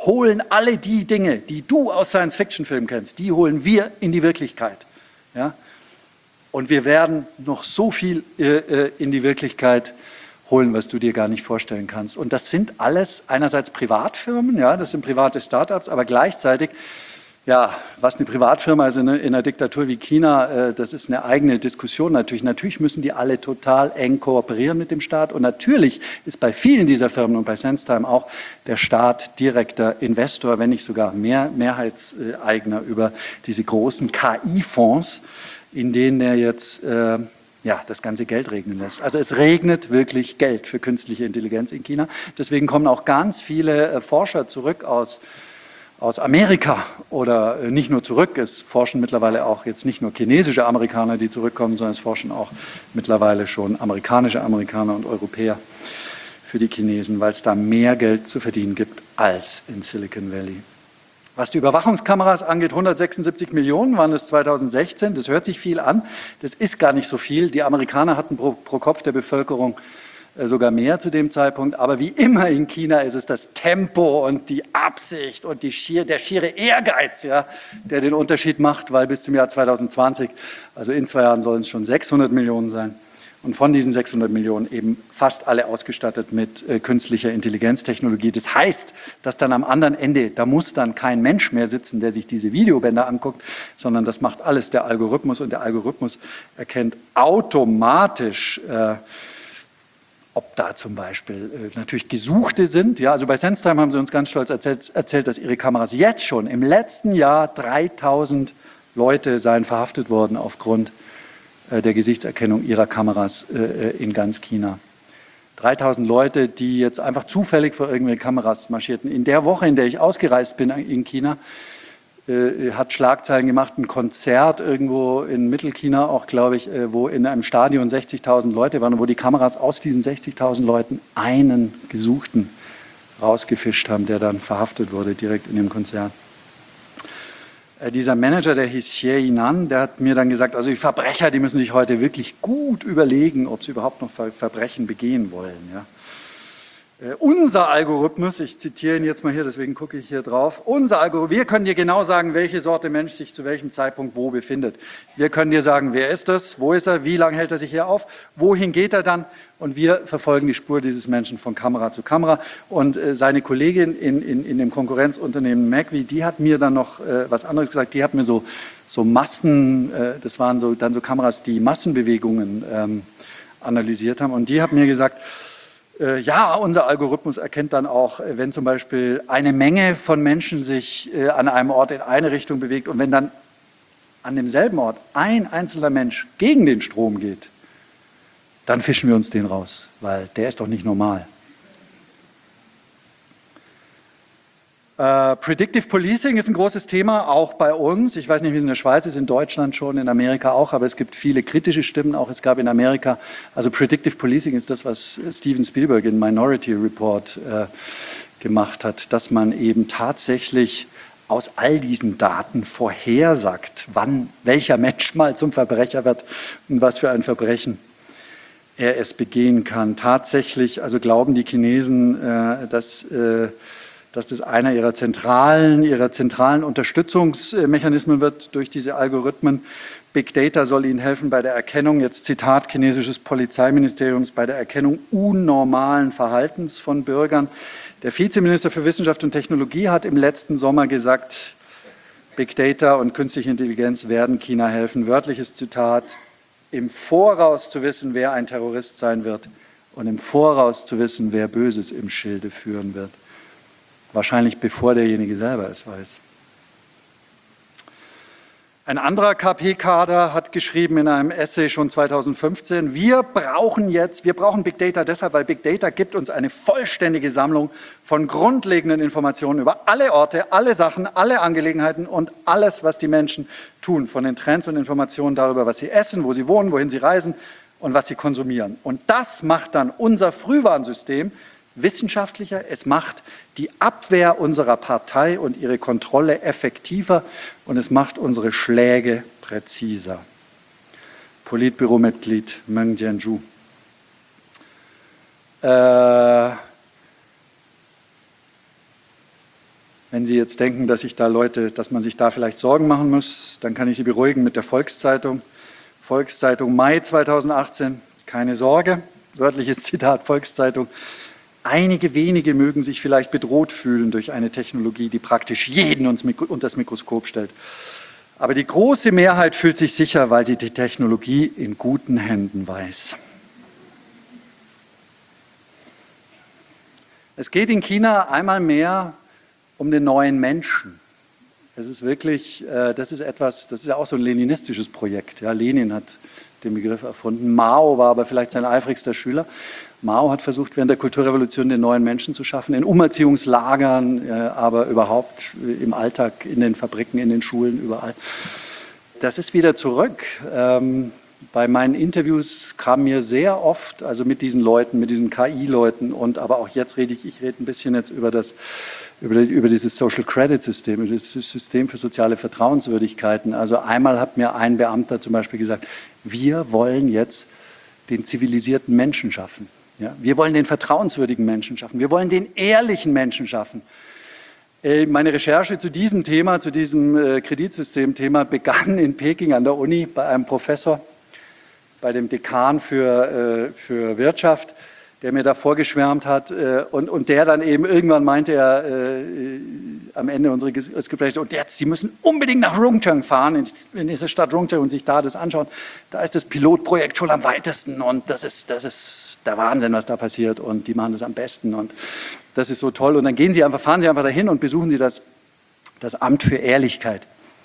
holen alle die Dinge, die du aus Science-Fiction-Filmen kennst, die holen wir in die Wirklichkeit. Ja? Und wir werden noch so viel äh, in die Wirklichkeit holen, was du dir gar nicht vorstellen kannst. Und das sind alles einerseits Privatfirmen, ja, das sind private Startups, aber gleichzeitig, ja, was eine Privatfirma ist in einer Diktatur wie China, äh, das ist eine eigene Diskussion natürlich. Natürlich müssen die alle total eng kooperieren mit dem Staat und natürlich ist bei vielen dieser Firmen und bei SenseTime auch der Staat direkter Investor, wenn nicht sogar mehr Mehrheitseigner über diese großen K I-Fonds, in denen er jetzt äh, ja, das ganze Geld regnen lässt. Also es regnet wirklich Geld für künstliche Intelligenz in China. Deswegen kommen auch ganz viele äh, Forscher zurück aus, aus Amerika oder äh, nicht nur zurück. Es forschen mittlerweile auch jetzt nicht nur chinesische Amerikaner, die zurückkommen, sondern es forschen auch mittlerweile schon amerikanische Amerikaner und Europäer für die Chinesen, weil es da mehr Geld zu verdienen gibt als in Silicon Valley. Was die Überwachungskameras angeht, hundertsechsundsiebzig Millionen waren es zweitausendsechzehn. Das hört sich viel an. Das ist gar nicht so viel. Die Amerikaner hatten pro, pro Kopf der Bevölkerung äh, sogar mehr zu dem Zeitpunkt. Aber wie immer in China ist es das Tempo und die Absicht und die schier, der schiere Ehrgeiz, ja, der den Unterschied macht, weil bis zum Jahr zweitausendzwanzig, also in zwei Jahren sollen es schon sechshundert Millionen sein. Und von diesen sechshundert Millionen eben fast alle ausgestattet mit äh, künstlicher Intelligenztechnologie. Das heißt, dass dann am anderen Ende, da muss dann kein Mensch mehr sitzen, der sich diese Videobänder anguckt, sondern das macht alles der Algorithmus und der Algorithmus erkennt automatisch, äh, ob da zum Beispiel äh, natürlich Gesuchte sind. Ja, also bei SenseTime haben sie uns ganz stolz erzählt, erzählt, dass ihre Kameras jetzt schon im letzten Jahr dreitausend Leute seien verhaftet worden aufgrund der Gesichtserkennung ihrer Kameras äh, in ganz China. dreitausend Leute, die jetzt einfach zufällig vor irgendwelchen Kameras marschierten. In der Woche, in der ich ausgereist bin in China, äh, hat Schlagzeilen gemacht, ein Konzert irgendwo in Mittelchina auch, glaube ich, äh, wo in einem Stadion sechzigtausend Leute waren und wo die Kameras aus diesen sechzigtausend Leuten einen Gesuchten rausgefischt haben, der dann verhaftet wurde direkt in dem Konzert. Dieser Manager, der hieß Xie Yinan, der hat mir dann gesagt, also die Verbrecher, die müssen sich heute wirklich gut überlegen, ob sie überhaupt noch Verbrechen begehen wollen. Ja. Äh, unser Algorithmus, ich zitiere ihn jetzt mal hier, deswegen gucke ich hier drauf, unser Algorithmus, wir können dir genau sagen, welche Sorte Mensch sich zu welchem Zeitpunkt wo befindet. Wir können dir sagen, wer ist das, wo ist er, wie lange hält er sich hier auf, wohin geht er dann und wir verfolgen die Spur dieses Menschen von Kamera zu Kamera. Und äh, seine Kollegin in, in, in dem Konkurrenzunternehmen Macvi, die hat mir dann noch äh, was anderes gesagt, die hat mir so, so Massen, äh, das waren so, dann so Kameras, die Massenbewegungen ähm, analysiert haben und die hat mir gesagt, ja, unser Algorithmus erkennt dann auch, wenn zum Beispiel eine Menge von Menschen sich an einem Ort in eine Richtung bewegt und wenn dann an demselben Ort ein einzelner Mensch gegen den Strom geht, dann fischen wir uns den raus, weil der ist doch nicht normal. Uh, Predictive Policing ist ein großes Thema, auch bei uns. Ich weiß nicht, wie es in der Schweiz ist, in Deutschland schon, in Amerika auch, aber es gibt viele kritische Stimmen, auch es gab in Amerika. Also Predictive Policing ist das, was Steven Spielberg in Minority Report äh, gemacht hat, dass man eben tatsächlich aus all diesen Daten vorhersagt, wann welcher Mensch mal zum Verbrecher wird und was für ein Verbrechen er es begehen kann. Tatsächlich, also glauben die Chinesen, äh, dass äh, dass das einer ihrer zentralen, ihrer zentralen Unterstützungsmechanismen wird durch diese Algorithmen. Big Data soll ihnen helfen bei der Erkennung, jetzt Zitat chinesisches Polizeiministeriums, bei der Erkennung unnormalen Verhaltens von Bürgern. Der Vizeminister für Wissenschaft und Technologie hat im letzten Sommer gesagt, Big Data und künstliche Intelligenz werden China helfen. Wörtliches Zitat, im Voraus zu wissen, wer ein Terrorist sein wird und im Voraus zu wissen, wer Böses im Schilde führen wird. Wahrscheinlich bevor derjenige selber es weiß. Ein anderer K P-Kader hat geschrieben in einem Essay schon zweitausendfünfzehn, wir brauchen jetzt, wir brauchen Big Data deshalb, weil Big Data gibt uns eine vollständige Sammlung von grundlegenden Informationen über alle Orte, alle Sachen, alle Angelegenheiten und alles, was die Menschen tun, von den Trends und Informationen darüber, was sie essen, wo sie wohnen, wohin sie reisen und was sie konsumieren. Und das macht dann unser Frühwarnsystem wissenschaftlicher, es macht die Abwehr unserer Partei und ihre Kontrolle effektiver und es macht unsere Schläge präziser. Politbüromitglied Meng Jianzhu. Äh, Wenn Sie jetzt denken, dass sich da Leute, dass man sich da vielleicht Sorgen machen muss, dann kann ich Sie beruhigen mit der Volkszeitung. Volkszeitung Mai zweitausendachtzehn, keine Sorge, wörtliches Zitat Volkszeitung. Einige wenige mögen sich vielleicht bedroht fühlen durch eine Technologie, die praktisch jeden unter das Mikroskop stellt. Aber die große Mehrheit fühlt sich sicher, weil sie die Technologie in guten Händen weiß. Es geht in China einmal mehr um den neuen Menschen. Es ist wirklich, das ist etwas, das ist ja auch so ein leninistisches Projekt. Ja, Lenin hat den Begriff erfunden. Mao war aber vielleicht sein eifrigster Schüler. Mao hat versucht, während der Kulturrevolution den neuen Menschen zu schaffen, in Umerziehungslagern, aber überhaupt im Alltag, in den Fabriken, in den Schulen, überall. Das ist wieder zurück. Bei meinen Interviews kam mir sehr oft, also mit diesen Leuten, mit diesen K I-Leuten und aber auch jetzt rede ich, ich rede ein bisschen jetzt über das, über, über dieses Social Credit System, über das System für soziale Vertrauenswürdigkeiten. Also einmal hat mir ein Beamter zum Beispiel gesagt, wir wollen jetzt den zivilisierten Menschen schaffen. Ja? Wir wollen den vertrauenswürdigen Menschen schaffen. Wir wollen den ehrlichen Menschen schaffen. Meine Recherche zu diesem Thema, zu diesem Kreditsystem-Thema begann in Peking an der Uni bei einem Professor, bei dem Dekan für, äh, für Wirtschaft, der mir da vorgeschwärmt hat äh, und, und der dann eben irgendwann meinte er äh, am Ende unseres Gesprächs, und jetzt, Sie müssen unbedingt nach Rungcheng fahren, in, in diese Stadt Rungcheng und sich da das anschauen. Da ist das Pilotprojekt schon am weitesten und das ist, das ist der Wahnsinn, was da passiert und die machen das am besten und das ist so toll. Und dann gehen Sie einfach, fahren Sie einfach dahin und besuchen Sie das, das Amt für Ehrlichkeit.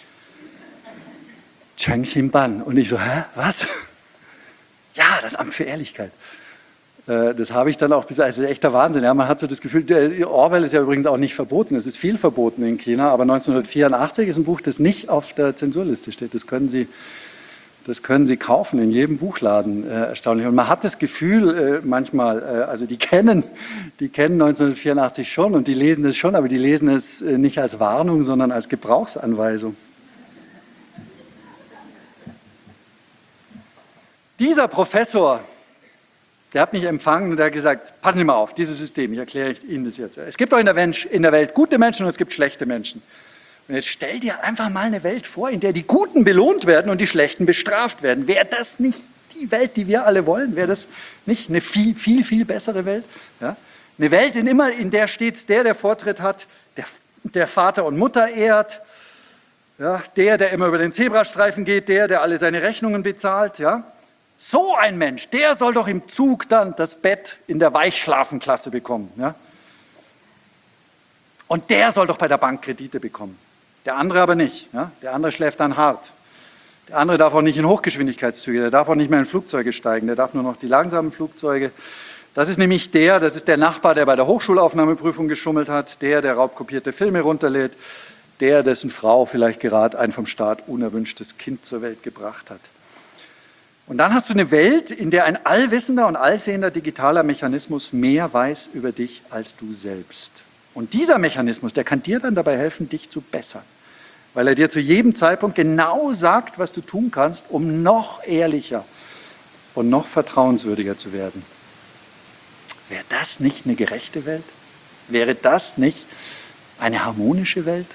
Chengxinban. Und ich so, hä, was? Ja, das Amt für Ehrlichkeit. Das habe ich dann auch, das ist echter Wahnsinn. Ja, man hat so das Gefühl, Orwell ist ja übrigens auch nicht verboten, es ist viel verboten in China, aber neunzehnhundertvierundachtzig ist ein Buch, das nicht auf der Zensurliste steht. Das können Sie, das können Sie kaufen in jedem Buchladen, äh, erstaunlich. Und man hat das Gefühl äh, manchmal, äh, also die kennen, die kennen neunzehnhundertvierundachtzig schon und die lesen es schon, aber die lesen es äh, nicht als Warnung, sondern als Gebrauchsanweisung. Dieser Professor, der hat mich empfangen und der hat gesagt, passen Sie mal auf, dieses System, ich erkläre Ihnen das jetzt. Es gibt doch in der, Mensch, in der Welt gute Menschen und es gibt schlechte Menschen. Und jetzt stell dir einfach mal eine Welt vor, in der die Guten belohnt werden und die Schlechten bestraft werden. Wäre das nicht die Welt, die wir alle wollen? Wäre das nicht eine viel, viel, viel bessere Welt? Ja? Eine Welt, in, immer, in der stets der, der Vortritt hat, der, der Vater und Mutter ehrt, ja? Der, der immer über den Zebrastreifen geht, der, der alle seine Rechnungen bezahlt, ja? So ein Mensch, der soll doch im Zug dann das Bett in der Weichschlafenklasse bekommen. Ja? Und der soll doch bei der Bank Kredite bekommen. Der andere aber nicht. Ja? Der andere schläft dann hart. Der andere darf auch nicht in Hochgeschwindigkeitszüge, der darf auch nicht mehr in Flugzeuge steigen, der darf nur noch die langsamen Flugzeuge. Das ist nämlich der, das ist der Nachbar, der bei der Hochschulaufnahmeprüfung geschummelt hat, der, der raubkopierte Filme runterlädt, der, dessen Frau vielleicht gerade ein vom Staat unerwünschtes Kind zur Welt gebracht hat. Und dann hast du eine Welt, in der ein allwissender und allsehender digitaler Mechanismus mehr weiß über dich als du selbst. Und dieser Mechanismus, der kann dir dann dabei helfen, dich zu bessern, weil er dir zu jedem Zeitpunkt genau sagt, was du tun kannst, um noch ehrlicher und noch vertrauenswürdiger zu werden. Wäre das nicht eine gerechte Welt? Wäre das nicht eine harmonische Welt?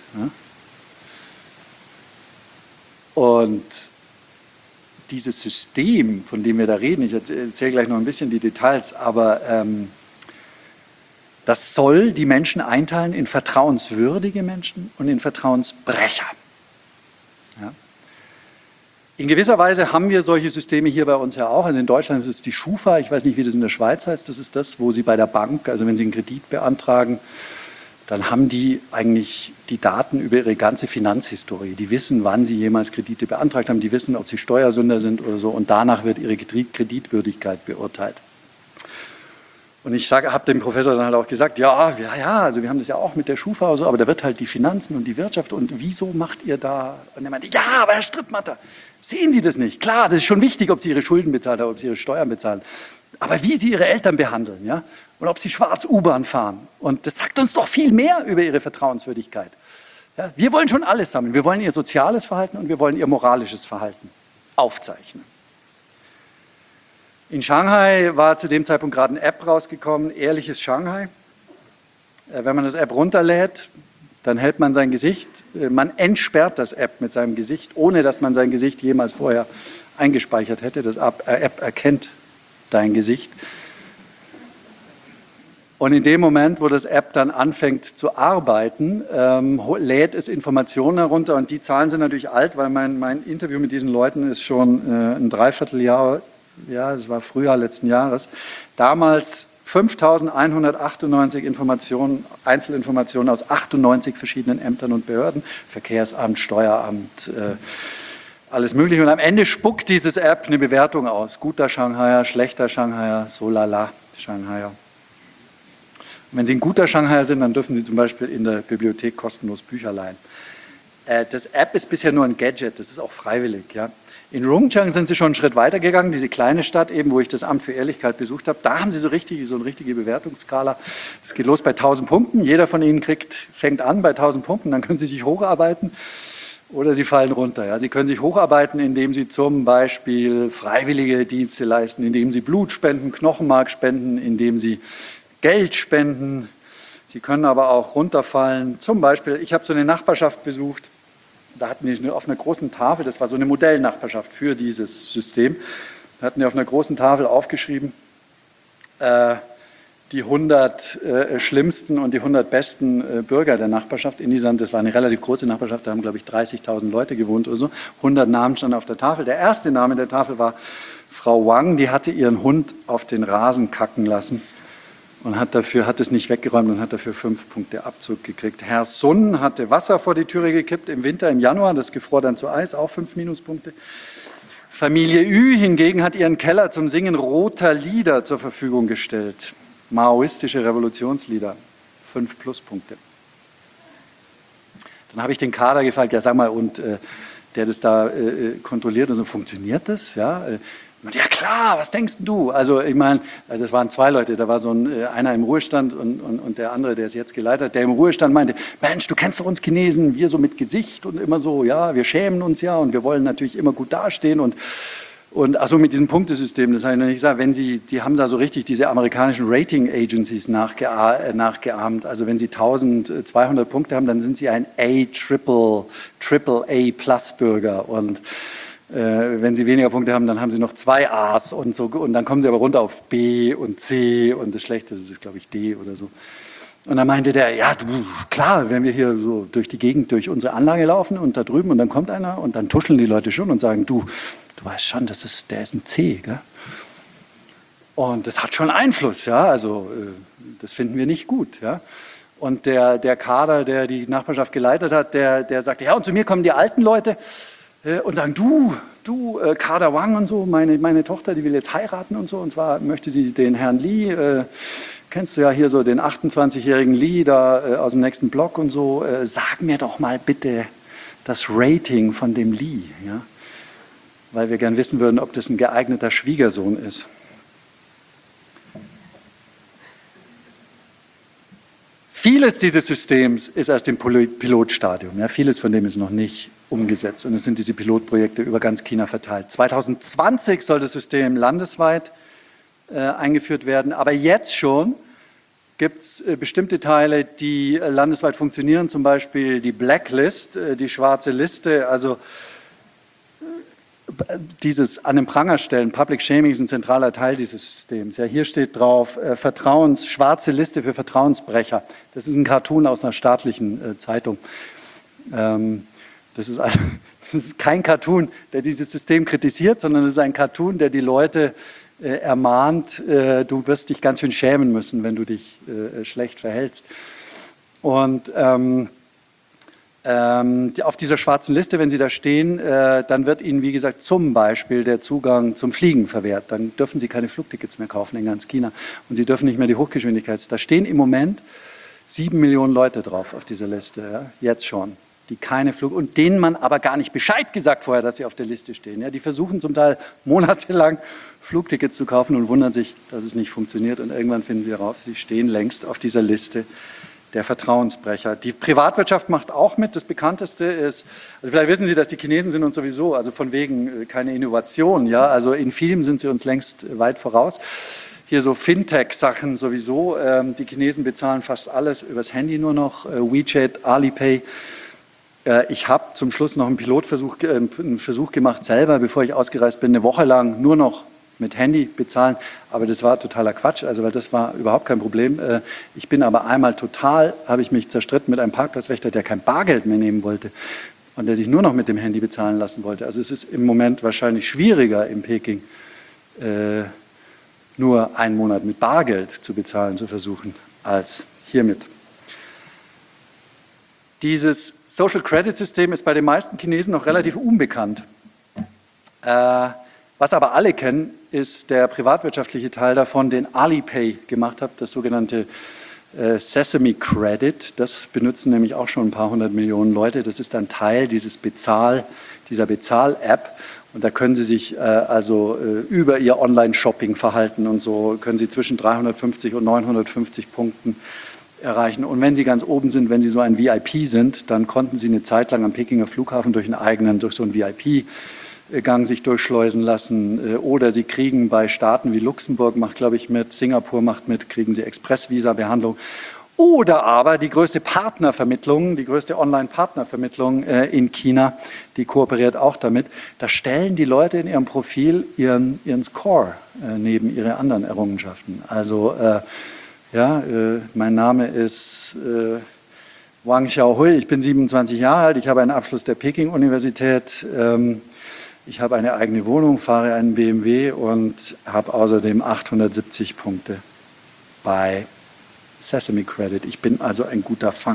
Und dieses System, von dem wir da reden, ich erzähle gleich noch ein bisschen die Details, aber ähm, das soll die Menschen einteilen in vertrauenswürdige Menschen und in Vertrauensbrecher. Ja. In gewisser Weise haben wir solche Systeme hier bei uns ja auch. Also in Deutschland ist es die Schufa, ich weiß nicht, wie das in der Schweiz heißt, das ist das, wo Sie bei der Bank, also wenn Sie einen Kredit beantragen, dann haben die eigentlich die Daten über ihre ganze Finanzhistorie. Die wissen, wann sie jemals Kredite beantragt haben, die wissen, ob sie Steuersünder sind oder so und danach wird ihre Kreditwürdigkeit beurteilt. Und ich habe dem Professor dann halt auch gesagt, ja, ja, ja, also wir haben das ja auch mit der Schufa oder so, aber da wird halt die Finanzen und die Wirtschaft und wieso macht ihr da? Und er meinte, ja, aber Herr Strittmatter, sehen Sie das nicht? Klar, das ist schon wichtig, ob Sie Ihre Schulden bezahlen oder ob Sie Ihre Steuern bezahlen. Aber wie Sie Ihre Eltern behandeln, ja, und ob Sie schwarz U-Bahn fahren. Und das sagt uns doch viel mehr über Ihre Vertrauenswürdigkeit. Ja, wir wollen schon alles sammeln. Wir wollen Ihr soziales Verhalten und wir wollen Ihr moralisches Verhalten aufzeichnen. In Shanghai war zu dem Zeitpunkt gerade eine App rausgekommen, Ehrliches Shanghai. Wenn man das App runterlädt, dann hält man sein Gesicht, man entsperrt das App mit seinem Gesicht, ohne dass man sein Gesicht jemals vorher eingespeichert hätte. Das App erkennt dein Gesicht. Und in dem Moment, wo das App dann anfängt zu arbeiten, ähm, lädt es Informationen herunter. Und die Zahlen sind natürlich alt, weil mein, mein Interview mit diesen Leuten ist schon äh, ein Dreivierteljahr, ja, es war Frühjahr letzten Jahres. Damals fünftausendeinhundertachtundneunzig Informationen, Einzelinformationen aus achtundneunzig verschiedenen Ämtern und Behörden, Verkehrsamt, Steueramt, äh, alles Mögliche. Und am Ende spuckt dieses App eine Bewertung aus. Guter Shanghaier, schlechter Shanghaier, so lala Shanghaier. Und wenn Sie ein guter Shanghaier sind, dann dürfen Sie zum Beispiel in der Bibliothek kostenlos Bücher leihen. Äh, das App ist bisher nur ein Gadget, das ist auch freiwillig. Ja. In Rongcheng sind Sie schon einen Schritt weiter gegangen, diese kleine Stadt eben, wo ich das Amt für Ehrlichkeit besucht habe. Da haben Sie so richtig, so eine richtige Bewertungsskala. Das geht los bei tausend Punkten. Jeder von Ihnen kriegt, fängt an bei tausend Punkten, dann können Sie sich hocharbeiten oder Sie fallen runter. Ja. Sie können sich hocharbeiten, indem Sie zum Beispiel freiwillige Dienste leisten, indem Sie Blut spenden, Knochenmark spenden, indem Sie Geld spenden. Sie können aber auch runterfallen. Zum Beispiel, ich habe so eine Nachbarschaft besucht, da hatten die auf einer großen Tafel, das war so eine Modellnachbarschaft für dieses System, da hatten die auf einer großen Tafel aufgeschrieben, äh, die hundert äh, schlimmsten und die hundert besten äh, Bürger der Nachbarschaft in dieser, das war eine relativ große Nachbarschaft, da haben glaube ich dreißigtausend Leute gewohnt oder so, hundert Namen standen auf der Tafel. Der erste Name der Tafel war Frau Wang, die hatte ihren Hund auf den Rasen kacken lassen. Und hat dafür, hat es nicht weggeräumt und hat dafür fünf Punkte Abzug gekriegt. Herr Sun hatte Wasser vor die Türe gekippt im Winter, im Januar, das gefror dann zu Eis, auch fünf Minuspunkte. Familie Ü hingegen hat ihren Keller zum Singen roter Lieder zur Verfügung gestellt. Maoistische Revolutionslieder, fünf Pluspunkte. Dann habe ich den Kader gefragt, ja sag mal, und äh, der das da äh, kontrolliert, also funktioniert das? Ja, äh, ja klar, was denkst du? Also ich meine, das waren zwei Leute, da war so ein, einer im Ruhestand und, und, und der andere, der es jetzt geleitet hat, der im Ruhestand meinte, Mensch, du kennst doch uns Chinesen, wir so mit Gesicht und immer so, ja, wir schämen uns ja und wir wollen natürlich immer gut dastehen und, und ach so, mit diesem Punktesystem, das habe ich noch nicht gesagt, wenn Sie, die haben da so richtig diese amerikanischen Rating Agencies nachgeah nachgeahmt, also wenn Sie eintausendzweihundert Punkte haben, dann sind Sie ein A, Triple, Triple A Plus Bürger und Äh, wenn Sie weniger Punkte haben, dann haben Sie noch zwei A's und so und dann kommen Sie aber runter auf B und C und das Schlechteste ist, glaube ich, D oder so. Und dann meinte der, ja, du, klar, wenn wir hier so durch die Gegend, durch unsere Anlage laufen und da drüben und dann kommt einer und dann tuscheln die Leute schon und sagen, du, du weißt schon, das ist, der ist ein C, gell? Und das hat schon Einfluss, ja, also äh, das finden wir nicht gut, ja. Und der, der Kader, der die Nachbarschaft geleitet hat, der, der sagte, ja, und zu mir kommen die alten Leute und sagen, du, du, äh, Kader Wang und so, meine, meine Tochter, die will jetzt heiraten und so, und zwar möchte sie den Herrn Li, äh, kennst du ja hier so den achtundzwanzigjährigen Li da äh, aus dem nächsten Block und so, äh, sag mir doch mal bitte das Rating von dem Li, ja? Weil wir gern wissen würden, ob das ein geeigneter Schwiegersohn ist. Vieles dieses Systems ist erst im Pilotstadium. Ja, vieles von dem ist noch nicht umgesetzt. Und es sind diese Pilotprojekte über ganz China verteilt. zweitausendzwanzig soll das System landesweit äh, eingeführt werden. Aber jetzt schon gibt es äh, bestimmte Teile, die äh, landesweit funktionieren. Zum Beispiel die Blacklist, äh, die schwarze Liste. Also dieses an den Pranger stellen, Public Shaming ist ein zentraler Teil dieses Systems. Ja, hier steht drauf, äh, Vertrauens, schwarze Liste für Vertrauensbrecher. Das ist ein Cartoon aus einer staatlichen äh, Zeitung. Ähm, das, ist also, das ist kein Cartoon, der dieses System kritisiert, sondern es ist ein Cartoon, der die Leute äh, ermahnt, äh, du wirst dich ganz schön schämen müssen, wenn du dich äh, schlecht verhältst. Und ähm, Ähm, auf dieser schwarzen Liste, wenn Sie da stehen, äh, dann wird Ihnen, wie gesagt, zum Beispiel der Zugang zum Fliegen verwehrt. Dann dürfen Sie keine Flugtickets mehr kaufen in ganz China und Sie dürfen nicht mehr die Hochgeschwindigkeits. Da stehen im Moment sieben Millionen Leute drauf auf dieser Liste, ja, jetzt schon, die keine Flug und denen man aber gar nicht Bescheid gesagt vorher, dass sie auf der Liste stehen. Ja, die versuchen zum Teil monatelang Flugtickets zu kaufen und wundern sich, dass es nicht funktioniert und irgendwann finden sie heraus, sie stehen längst auf dieser Liste der Vertrauensbrecher. Die Privatwirtschaft macht auch mit. Das bekannteste ist, also vielleicht wissen Sie, dass die Chinesen sind uns sowieso, also von wegen keine Innovation, ja, also in vielem sind sie uns längst weit voraus. hier so Fintech-Sachen sowieso. Ähm, die Chinesen bezahlen fast alles übers Handy nur noch, äh, WeChat, Alipay. Äh, ich habe zum Schluss noch einen Pilotversuch äh, einen Versuch gemacht selber, bevor ich ausgereist bin, eine Woche lang nur noch mit Handy bezahlen, aber das war totaler Quatsch, also weil das war überhaupt kein Problem. Äh, ich bin aber einmal total, habe ich mich zerstritten mit einem Parkplatzwächter, der kein Bargeld mehr nehmen wollte und der sich nur noch mit dem Handy bezahlen lassen wollte. Also es ist im Moment wahrscheinlich schwieriger in Peking, äh, nur einen Monat mit Bargeld zu bezahlen zu versuchen, als hiermit. Dieses Social Credit System ist bei den meisten Chinesen noch relativ unbekannt. Äh, was aber alle kennen, ist der privatwirtschaftliche Teil davon, den Alipay gemacht hat, das sogenannte äh, Sesame Credit. Das benutzen nämlich auch schon ein paar hundert Millionen Leute. Das ist ein Teil dieses Bezahl, dieser Bezahl-App. Und da können Sie sich äh, also äh, über Ihr Online-Shopping-Verhalten und so, können Sie zwischen dreihundertfünfzig und neunhundertfünfzig Punkten erreichen. Und wenn Sie ganz oben sind, wenn Sie so ein V I P sind, dann konnten Sie eine Zeit lang am Pekinger Flughafen durch einen eigenen, durch so einen V I P-Gang sich durchschleusen lassen. Oder Sie kriegen bei Staaten wie Luxemburg, macht glaube ich mit, Singapur macht mit, kriegen Sie Express-Visa-Behandlung. Oder aber die größte Partnervermittlung, die größte Online-Partnervermittlung äh, in China, die kooperiert auch damit. Da stellen die Leute in ihrem Profil ihren, ihren Score äh, neben ihre anderen Errungenschaften. Also äh, ja, äh, mein Name ist äh, Wang Xiaohui, ich bin siebenundzwanzig Jahre alt, ich habe einen Abschluss der Peking-Universität, ähm, ich habe eine eigene Wohnung, fahre einen B M W und habe außerdem achthundertsiebzig Punkte bei Sesame Credit. Ich bin also ein guter Fang.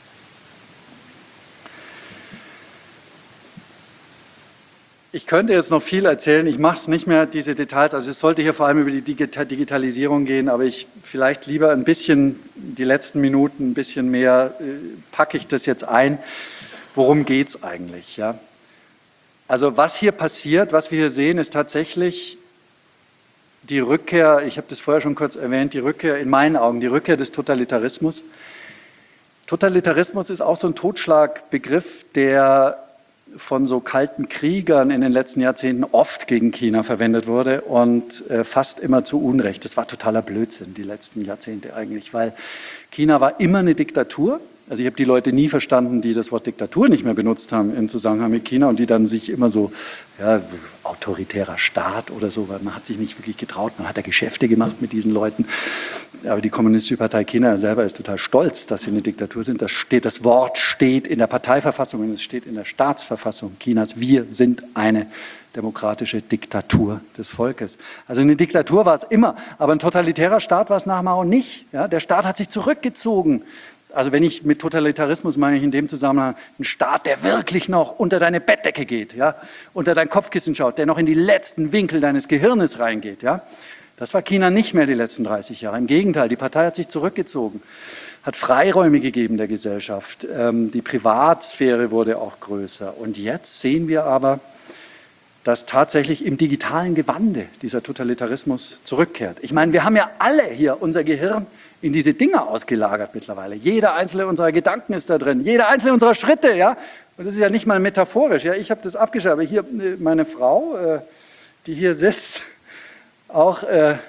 Ich könnte jetzt noch viel erzählen, ich mache es nicht mehr, diese Details, also es sollte hier vor allem über die Digitalisierung gehen, aber ich vielleicht lieber ein bisschen, die letzten Minuten ein bisschen mehr, äh, packe ich das jetzt ein. Worum geht es eigentlich? Ja? Also was hier passiert, was wir hier sehen, ist tatsächlich die Rückkehr, ich habe das vorher schon kurz erwähnt, die Rückkehr, in meinen Augen, die Rückkehr des Totalitarismus. Totalitarismus ist auch so ein Totschlagbegriff, der von so kalten Kriegern in den letzten Jahrzehnten oft gegen China verwendet wurde und äh, fast immer zu Unrecht. Das war totaler Blödsinn, die letzten Jahrzehnte eigentlich, weil China war immer eine Diktatur. Also ich habe die Leute nie verstanden, die das Wort Diktatur nicht mehr benutzt haben im Zusammenhang mit China und die dann sich immer so, ja, autoritärer Staat oder so, weil man hat sich nicht wirklich getraut, man hat ja Geschäfte gemacht mit diesen Leuten. Aber die Kommunistische Partei China selber ist total stolz, dass sie eine Diktatur sind. Das steht, das Wort steht in der Parteiverfassung und es steht in der Staatsverfassung Chinas. Wir sind eine demokratische Diktatur des Volkes. Also eine Diktatur war es immer, aber ein totalitärer Staat war es nach Mao nicht. Ja, der Staat hat sich zurückgezogen. Also wenn ich mit Totalitarismus meine ich in dem Zusammenhang einen Staat, der wirklich noch unter deine Bettdecke geht, ja, unter dein Kopfkissen schaut, der noch in die letzten Winkel deines Gehirnes reingeht. Ja. Das war China nicht mehr die letzten dreißig Jahre. Im Gegenteil, die Partei hat sich zurückgezogen, hat Freiräume gegeben der Gesellschaft. Ähm, die Privatsphäre wurde auch größer. Und jetzt sehen wir aber, dass tatsächlich im digitalen Gewande dieser Totalitarismus zurückkehrt. Ich meine, wir haben ja alle hier unser Gehirn in diese Dinger ausgelagert mittlerweile. Jeder einzelne unserer Gedanken ist da drin, jeder einzelne unserer Schritte, ja. Und das ist ja nicht mal metaphorisch, ja. Ich habe das abgeschrieben, aber hier meine Frau, die hier sitzt, auch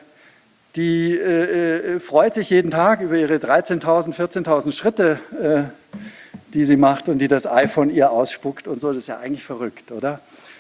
die freut sich jeden Tag über ihre dreizehntausend, vierzehntausend Schritte, die sie macht und die das iPhone ihr ausspuckt und so. Das ist ja eigentlich verrückt, oder?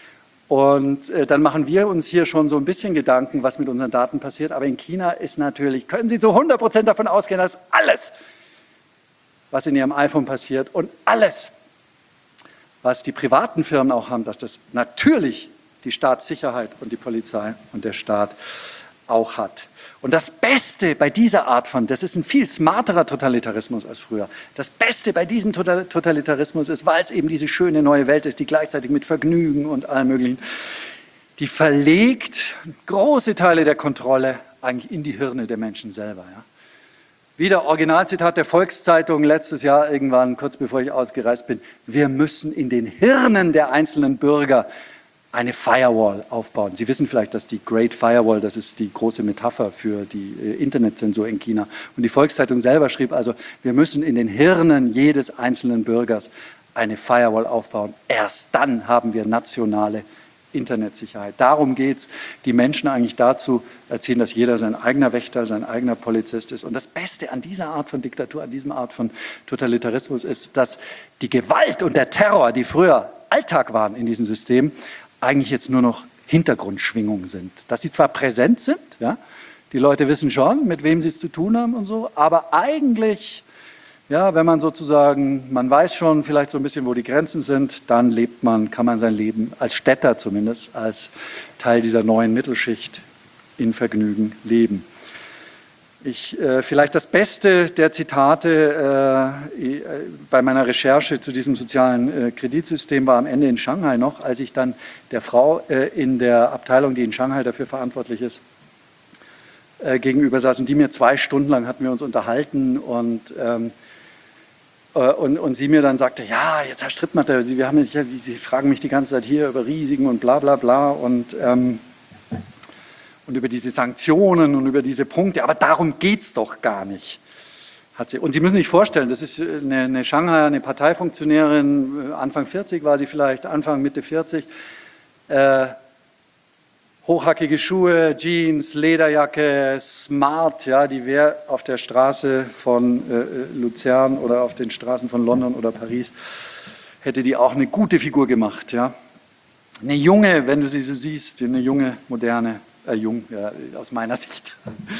Und äh, dann machen wir uns hier schon so ein bisschen Gedanken, was mit unseren Daten passiert. Aber in China ist natürlich, können Sie zu hundert Prozent davon ausgehen, dass alles, was in Ihrem iPhone passiert und alles, was die privaten Firmen auch haben, dass das natürlich die Staatssicherheit und die Polizei und der Staat auch hat. Und das Beste bei dieser Art von, das ist ein viel smarterer Totalitarismus als früher, das Beste bei diesem Totalitarismus ist, weil es eben diese schöne neue Welt ist, die gleichzeitig mit Vergnügen und allem Möglichen, die verlegt große Teile der Kontrolle eigentlich in die Hirne der Menschen selber. Ja. Wieder Originalzitat der Volkszeitung letztes Jahr irgendwann, kurz bevor ich ausgereist bin, wir müssen in den Hirnen der einzelnen Bürger eine Firewall aufbauen. Sie wissen vielleicht, dass die Great Firewall, das ist die große Metapher für die äh, Internetzensur in China. Und die Volkszeitung selber schrieb also, wir müssen in den Hirnen jedes einzelnen Bürgers eine Firewall aufbauen. Erst dann haben wir nationale Internetsicherheit. Darum geht es, die Menschen eigentlich dazu erziehen, dass jeder sein eigener Wächter, sein eigener Polizist ist. Und das Beste an dieser Art von Diktatur, an diesem Art von Totalitarismus ist, dass die Gewalt und der Terror, die früher Alltag waren in diesem System, eigentlich jetzt nur noch Hintergrundschwingungen sind. Dass sie zwar präsent sind, ja, die Leute wissen schon, mit wem sie es zu tun haben und so, aber eigentlich, ja, wenn man sozusagen, man weiß schon vielleicht so ein bisschen, wo die Grenzen sind, dann lebt man, kann man sein Leben als Städter zumindest, als Teil dieser neuen Mittelschicht in Vergnügen leben. Ich, äh, vielleicht das Beste der Zitate äh, bei meiner Recherche zu diesem sozialen äh, Kreditsystem war am Ende in Shanghai noch, als ich dann der Frau äh, in der Abteilung, die in Shanghai dafür verantwortlich ist, äh, gegenüber saß und die mir zwei Stunden lang hatten wir uns unterhalten und ähm, Und, und sie mir dann sagte, ja, jetzt Herr Strittmatter, Sie, wir haben, Sie fragen mich die ganze Zeit hier über Risiken und bla bla bla und, ähm, und über diese Sanktionen und über diese Punkte, aber darum geht es doch gar nicht. Hat sie. Und Sie müssen sich vorstellen, das ist eine, eine Shanghai, eine Parteifunktionärin, Anfang vierzig war sie vielleicht, Anfang, Mitte vierzig, äh, hochhackige Schuhe, Jeans, Lederjacke, smart, ja, die wäre auf der Straße von äh, Luzern oder auf den Straßen von London oder Paris, hätte die auch eine gute Figur gemacht, ja. Eine junge, wenn du sie so siehst, eine junge, moderne, äh, jung, ja, aus meiner Sicht.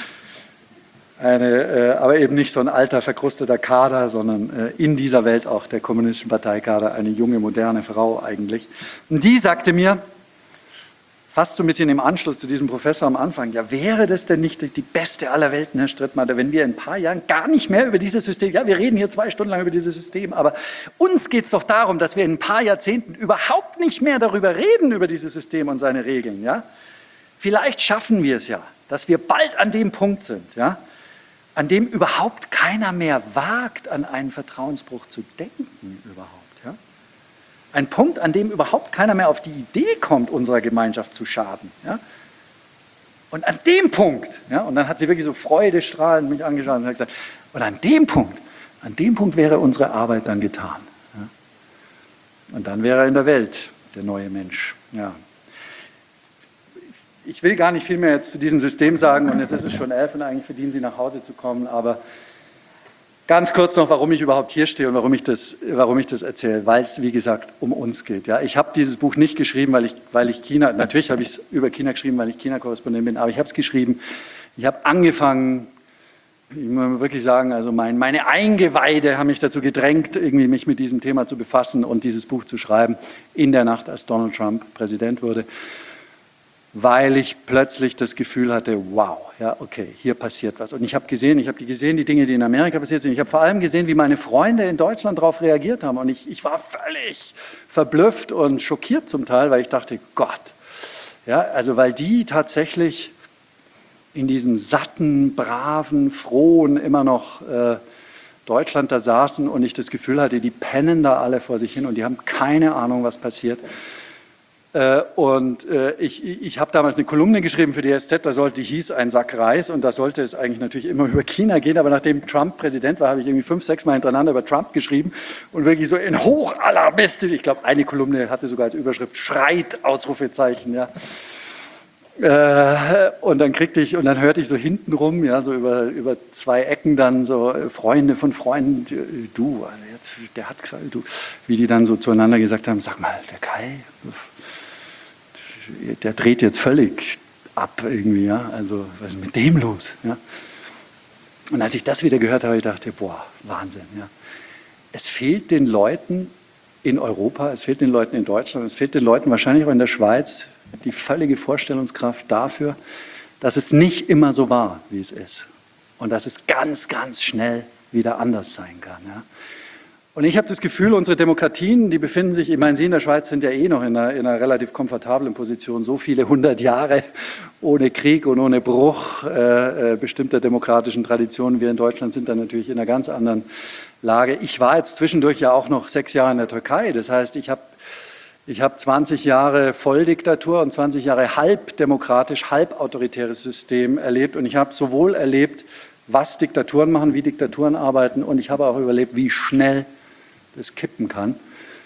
Eine, äh, aber eben nicht so ein alter, verkrusteter Kader, sondern äh, in dieser Welt auch der kommunistischen Parteikader, eine junge, moderne Frau eigentlich. Und die sagte mir, fast so ein bisschen im Anschluss zu diesem Professor am Anfang, ja, wäre das denn nicht die beste aller Welten, Herr Strittmatter, wenn wir in ein paar Jahren gar nicht mehr über dieses System, ja, wir reden hier zwei Stunden lang über dieses System, aber uns geht es doch darum, dass wir in ein paar Jahrzehnten überhaupt nicht mehr darüber reden, über dieses System und seine Regeln, ja. Vielleicht schaffen wir es ja, dass wir bald an dem Punkt sind, ja, an dem überhaupt keiner mehr wagt, an einen Vertrauensbruch zu denken überhaupt. Ein Punkt, an dem überhaupt keiner mehr auf die Idee kommt, unserer Gemeinschaft zu schaden. Ja? Und an dem Punkt, ja, und dann hat sie wirklich so freudestrahlend mich angeschaut und hat gesagt, und an dem Punkt, an dem Punkt wäre unsere Arbeit dann getan. Ja? Und dann wäre er in der Welt der neue Mensch. Ja. Ich will gar nicht viel mehr jetzt zu diesem System sagen, und jetzt ist es schon elf und eigentlich verdienen Sie nach Hause zu kommen, aber ganz kurz noch, warum ich überhaupt hier stehe und warum ich das, warum ich das erzähle, weil es, wie gesagt, um uns geht. Ja, ich habe dieses Buch nicht geschrieben, weil ich, weil ich China, natürlich habe ich es über China geschrieben, weil ich China-Korrespondent bin, aber ich habe es geschrieben, ich habe angefangen, ich muss wirklich sagen, also mein, meine Eingeweide haben mich dazu gedrängt, irgendwie mich mit diesem Thema zu befassen und dieses Buch zu schreiben, in der Nacht, als Donald Trump Präsident wurde, weil ich plötzlich das Gefühl hatte, wow, ja, okay, hier passiert was. Und ich habe gesehen, ich habe die gesehen, die Dinge, die in Amerika passiert sind. Ich habe vor allem gesehen, wie meine Freunde in Deutschland darauf reagiert haben. Und ich, ich war völlig verblüfft und schockiert zum Teil, weil ich dachte, Gott, ja, also weil die tatsächlich in diesem satten, braven, frohen, immer noch äh, Deutschland da saßen und ich das Gefühl hatte, die pennen da alle vor sich hin und die haben keine Ahnung, was passiert. Äh, und äh, ich, ich habe damals eine Kolumne geschrieben für die S Z, da sollte, die hieß Ein Sack Reis und da sollte es eigentlich natürlich immer über China gehen, aber nachdem Trump Präsident war, habe ich irgendwie fünf, sechs Mal hintereinander über Trump geschrieben und wirklich so in hochalarmistisch, ich glaube eine Kolumne hatte sogar als Überschrift Schreit, Ausrufezeichen, ja. Äh, und dann kriegte ich, und dann hörte ich so hintenrum, ja, so über, über zwei Ecken dann so äh, Freunde von Freunden, du, also jetzt, der hat gesagt, du, wie die dann so zueinander gesagt haben, sag mal, der Kai, der dreht jetzt völlig ab irgendwie, ja, also was ist mit dem los, ja. Und als ich das wieder gehört habe, ich dachte, boah, Wahnsinn, ja. Es fehlt den Leuten in Europa, es fehlt den Leuten in Deutschland, es fehlt den Leuten wahrscheinlich auch in der Schweiz die völlige Vorstellungskraft dafür, dass es nicht immer so war, wie es ist. Und dass es ganz, ganz schnell wieder anders sein kann. Ja. Und ich habe das Gefühl, unsere Demokratien, die befinden sich, ich meine, Sie in der Schweiz sind ja eh noch in einer, in einer relativ komfortablen Position, so viele hundert Jahre ohne Krieg und ohne Bruch äh, bestimmter demokratischen Traditionen. Wir in Deutschland sind da natürlich in einer ganz anderen Lage. Ich war jetzt zwischendurch ja auch noch sechs Jahre in der Türkei, das heißt, ich habe Ich habe zwanzig Jahre Volldiktatur und zwanzig Jahre halbdemokratisch, halbautoritäres System erlebt. Und ich habe sowohl erlebt, was Diktaturen machen, wie Diktaturen arbeiten. Und ich habe auch überlebt, wie schnell das kippen kann.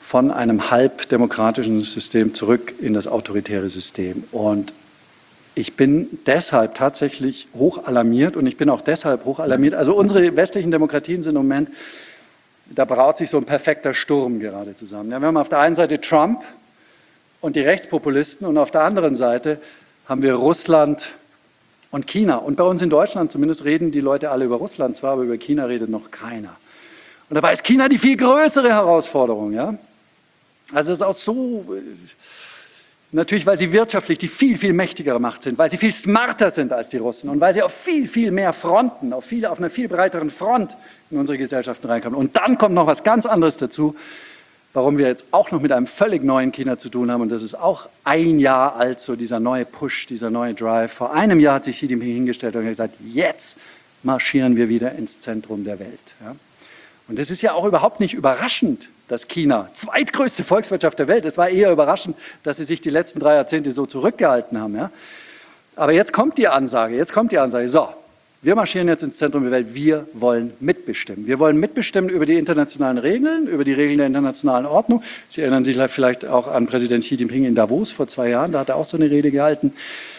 von einem halbdemokratischen System zurück in das autoritäre System. Und ich bin deshalb tatsächlich hoch alarmiert und ich bin auch deshalb hoch alarmiert. Also unsere westlichen Demokratien sind im Moment, da braut sich so ein perfekter Sturm gerade zusammen. Ja, wir haben auf der einen Seite Trump und die Rechtspopulisten und auf der anderen Seite haben wir Russland und China. Und bei uns in Deutschland zumindest reden die Leute alle über Russland zwar, aber über China redet noch keiner. Und dabei ist China die viel größere Herausforderung. Ja? Also es ist auch so, natürlich, weil sie wirtschaftlich die viel, viel mächtigere Macht sind, weil sie viel smarter sind als die Russen und weil sie auf viel, viel mehr Fronten, auf, viel, auf einer viel breiteren Front in unsere Gesellschaften reinkommen. Und dann kommt noch was ganz anderes dazu, warum wir jetzt auch noch mit einem völlig neuen China zu tun haben. Und das ist auch ein Jahr alt, so dieser neue Push, dieser neue Drive. Vor einem Jahr hat sich Xi Jinping hingestellt und gesagt, jetzt marschieren wir wieder ins Zentrum der Welt. Ja? Und das ist ja auch überhaupt nicht überraschend, dass China, zweitgrößte Volkswirtschaft der Welt, es war eher überraschend, dass sie sich die letzten drei Jahrzehnte so zurückgehalten haben. Ja? Aber jetzt kommt die Ansage, jetzt kommt die Ansage, so, wir marschieren jetzt ins Zentrum der Welt, wir wollen mitbestimmen. Wir wollen mitbestimmen über die internationalen Regeln, über die Regeln der internationalen Ordnung. Sie erinnern sich vielleicht auch an Präsident Xi Jinping in Davos vor zwei Jahren, da hat er auch so eine Rede gehalten.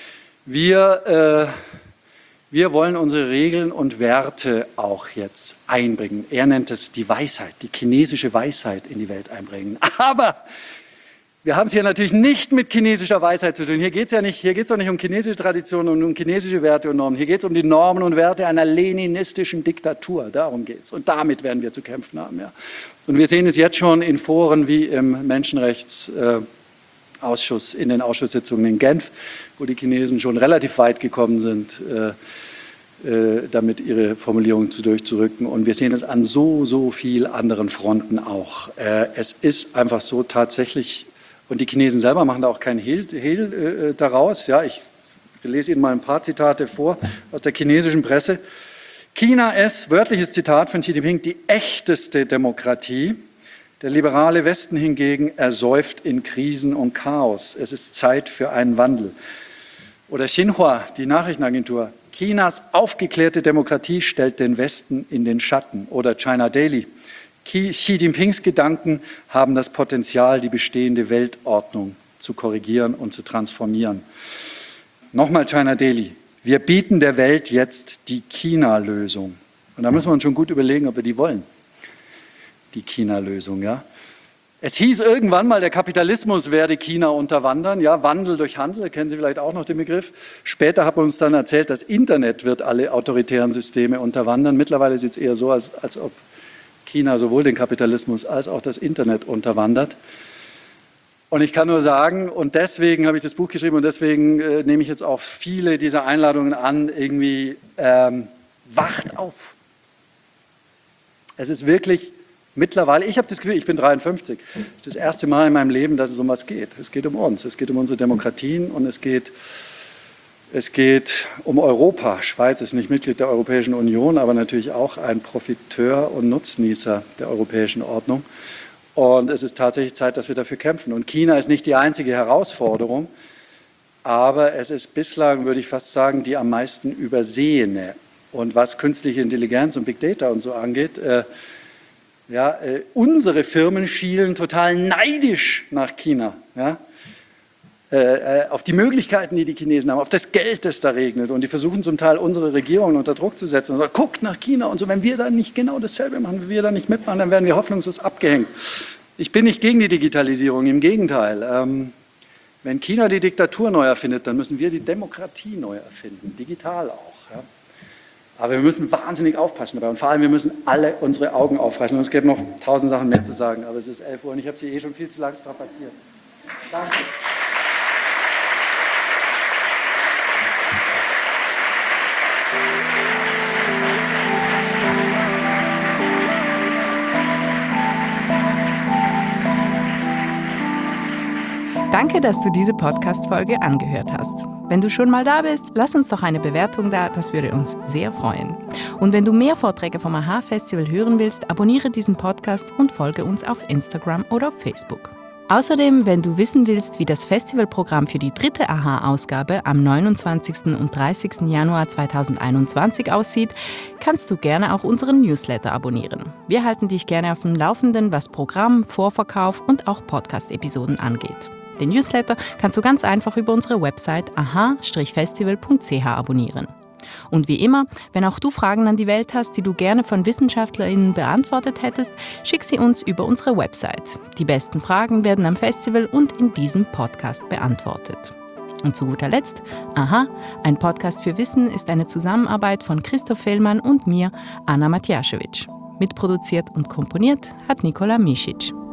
Wir... Äh, Wir wollen unsere Regeln und Werte auch jetzt einbringen. Er nennt es die Weisheit, die chinesische Weisheit in die Welt einbringen. Aber wir haben es hier natürlich nicht mit chinesischer Weisheit zu tun. Hier geht es ja nicht, hier geht es doch nicht um chinesische Traditionen und um chinesische Werte und Normen. Hier geht es um die Normen und Werte einer leninistischen Diktatur. Darum geht es. Und damit werden wir zu kämpfen haben. Ja. Und wir sehen es jetzt schon in Foren wie im Menschenrechts. Äh, Ausschuss, in den Ausschusssitzungen in Genf, wo die Chinesen schon relativ weit gekommen sind, äh, äh, damit ihre Formulierungen zu durchzurücken. Und wir sehen es an so, so vielen anderen Fronten auch. Äh, es ist einfach so tatsächlich, und die Chinesen selber machen da auch keinen Hehl, Hehl äh, daraus. Ja, ich lese Ihnen mal ein paar Zitate vor aus der chinesischen Presse. China ist, wörtliches Zitat von Xi Jinping, die echteste Demokratie. Der liberale Westen hingegen ersäuft in Krisen und Chaos. Es ist Zeit für einen Wandel. Oder Xinhua, die Nachrichtenagentur. Chinas aufgeklärte Demokratie stellt den Westen in den Schatten. Oder China Daily. Xi Jinpings Gedanken haben das Potenzial, die bestehende Weltordnung zu korrigieren und zu transformieren. Nochmal China Daily. Wir bieten der Welt jetzt die China-Lösung. Und da müssen wir uns schon gut überlegen, ob wir die wollen. Die China-Lösung, ja. Es hieß irgendwann mal, der Kapitalismus werde China unterwandern, ja, Wandel durch Handel, kennen Sie vielleicht auch noch den Begriff. Später hat man uns dann erzählt, das Internet wird alle autoritären Systeme unterwandern. Mittlerweile sieht es eher so aus, als ob China sowohl den Kapitalismus als auch das Internet unterwandert. Und ich kann nur sagen, und deswegen habe ich das Buch geschrieben und deswegen äh, nehme ich jetzt auch viele dieser Einladungen an, irgendwie ähm, wacht auf. Es ist wirklich mittlerweile, ich habe das Gefühl, ich bin dreiundfünfzig, es ist das erste Mal in meinem Leben, dass es um was geht. Es geht um uns, es geht um unsere Demokratien und es geht, es geht um Europa. Schweiz ist nicht Mitglied der Europäischen Union, aber natürlich auch ein Profiteur und Nutznießer der europäischen Ordnung. Und es ist tatsächlich Zeit, dass wir dafür kämpfen. Und China ist nicht die einzige Herausforderung, aber es ist bislang, würde ich fast sagen, die am meisten übersehene. Und was künstliche Intelligenz und Big Data und so angeht, äh, ja, äh, unsere Firmen schielen total neidisch nach China, ja, äh, auf die Möglichkeiten, die die Chinesen haben, auf das Geld, das da regnet. Und die versuchen zum Teil, unsere Regierungen unter Druck zu setzen und sagen, guckt nach China und so. Wenn wir da nicht genau dasselbe machen, wenn wir da nicht mitmachen, dann werden wir hoffnungslos abgehängt. Ich bin nicht gegen die Digitalisierung, im Gegenteil. Ähm, wenn China die Diktatur neu erfindet, dann müssen wir die Demokratie neu erfinden, digital auch. Ja. Aber wir müssen wahnsinnig aufpassen dabei und vor allem, wir müssen alle unsere Augen aufreißen. Und es gäbe noch tausend Sachen mehr zu sagen, aber es ist elf Uhr und ich habe Sie eh schon viel zu lange strapaziert. Danke. Danke, dass du diese Podcast-Folge angehört hast. Wenn du schon mal da bist, lass uns doch eine Bewertung da, das würde uns sehr freuen. Und wenn du mehr Vorträge vom A H Festival hören willst, abonniere diesen Podcast und folge uns auf Instagram oder auf Facebook. Außerdem, wenn du wissen willst, wie das Festivalprogramm für die dritte A H Ausgabe am neunundzwanzigsten und dreißigsten Januar zweitausendeinundzwanzig aussieht, kannst du gerne auch unseren Newsletter abonnieren. Wir halten dich gerne auf dem Laufenden, was Programm, Vorverkauf und auch Podcast-Episoden angeht. Den Newsletter kannst du ganz einfach über unsere Website aha festival punkt c h abonnieren. Und wie immer, wenn auch du Fragen an die Welt hast, die du gerne von WissenschaftlerInnen beantwortet hättest, schick sie uns über unsere Website. Die besten Fragen werden am Festival und in diesem Podcast beantwortet. Und zu guter Letzt, Aha, ein Podcast für Wissen ist eine Zusammenarbeit von Christoph Fehlmann und mir, Anna Matjaschewitsch. Mitproduziert und komponiert hat Nikola Misic.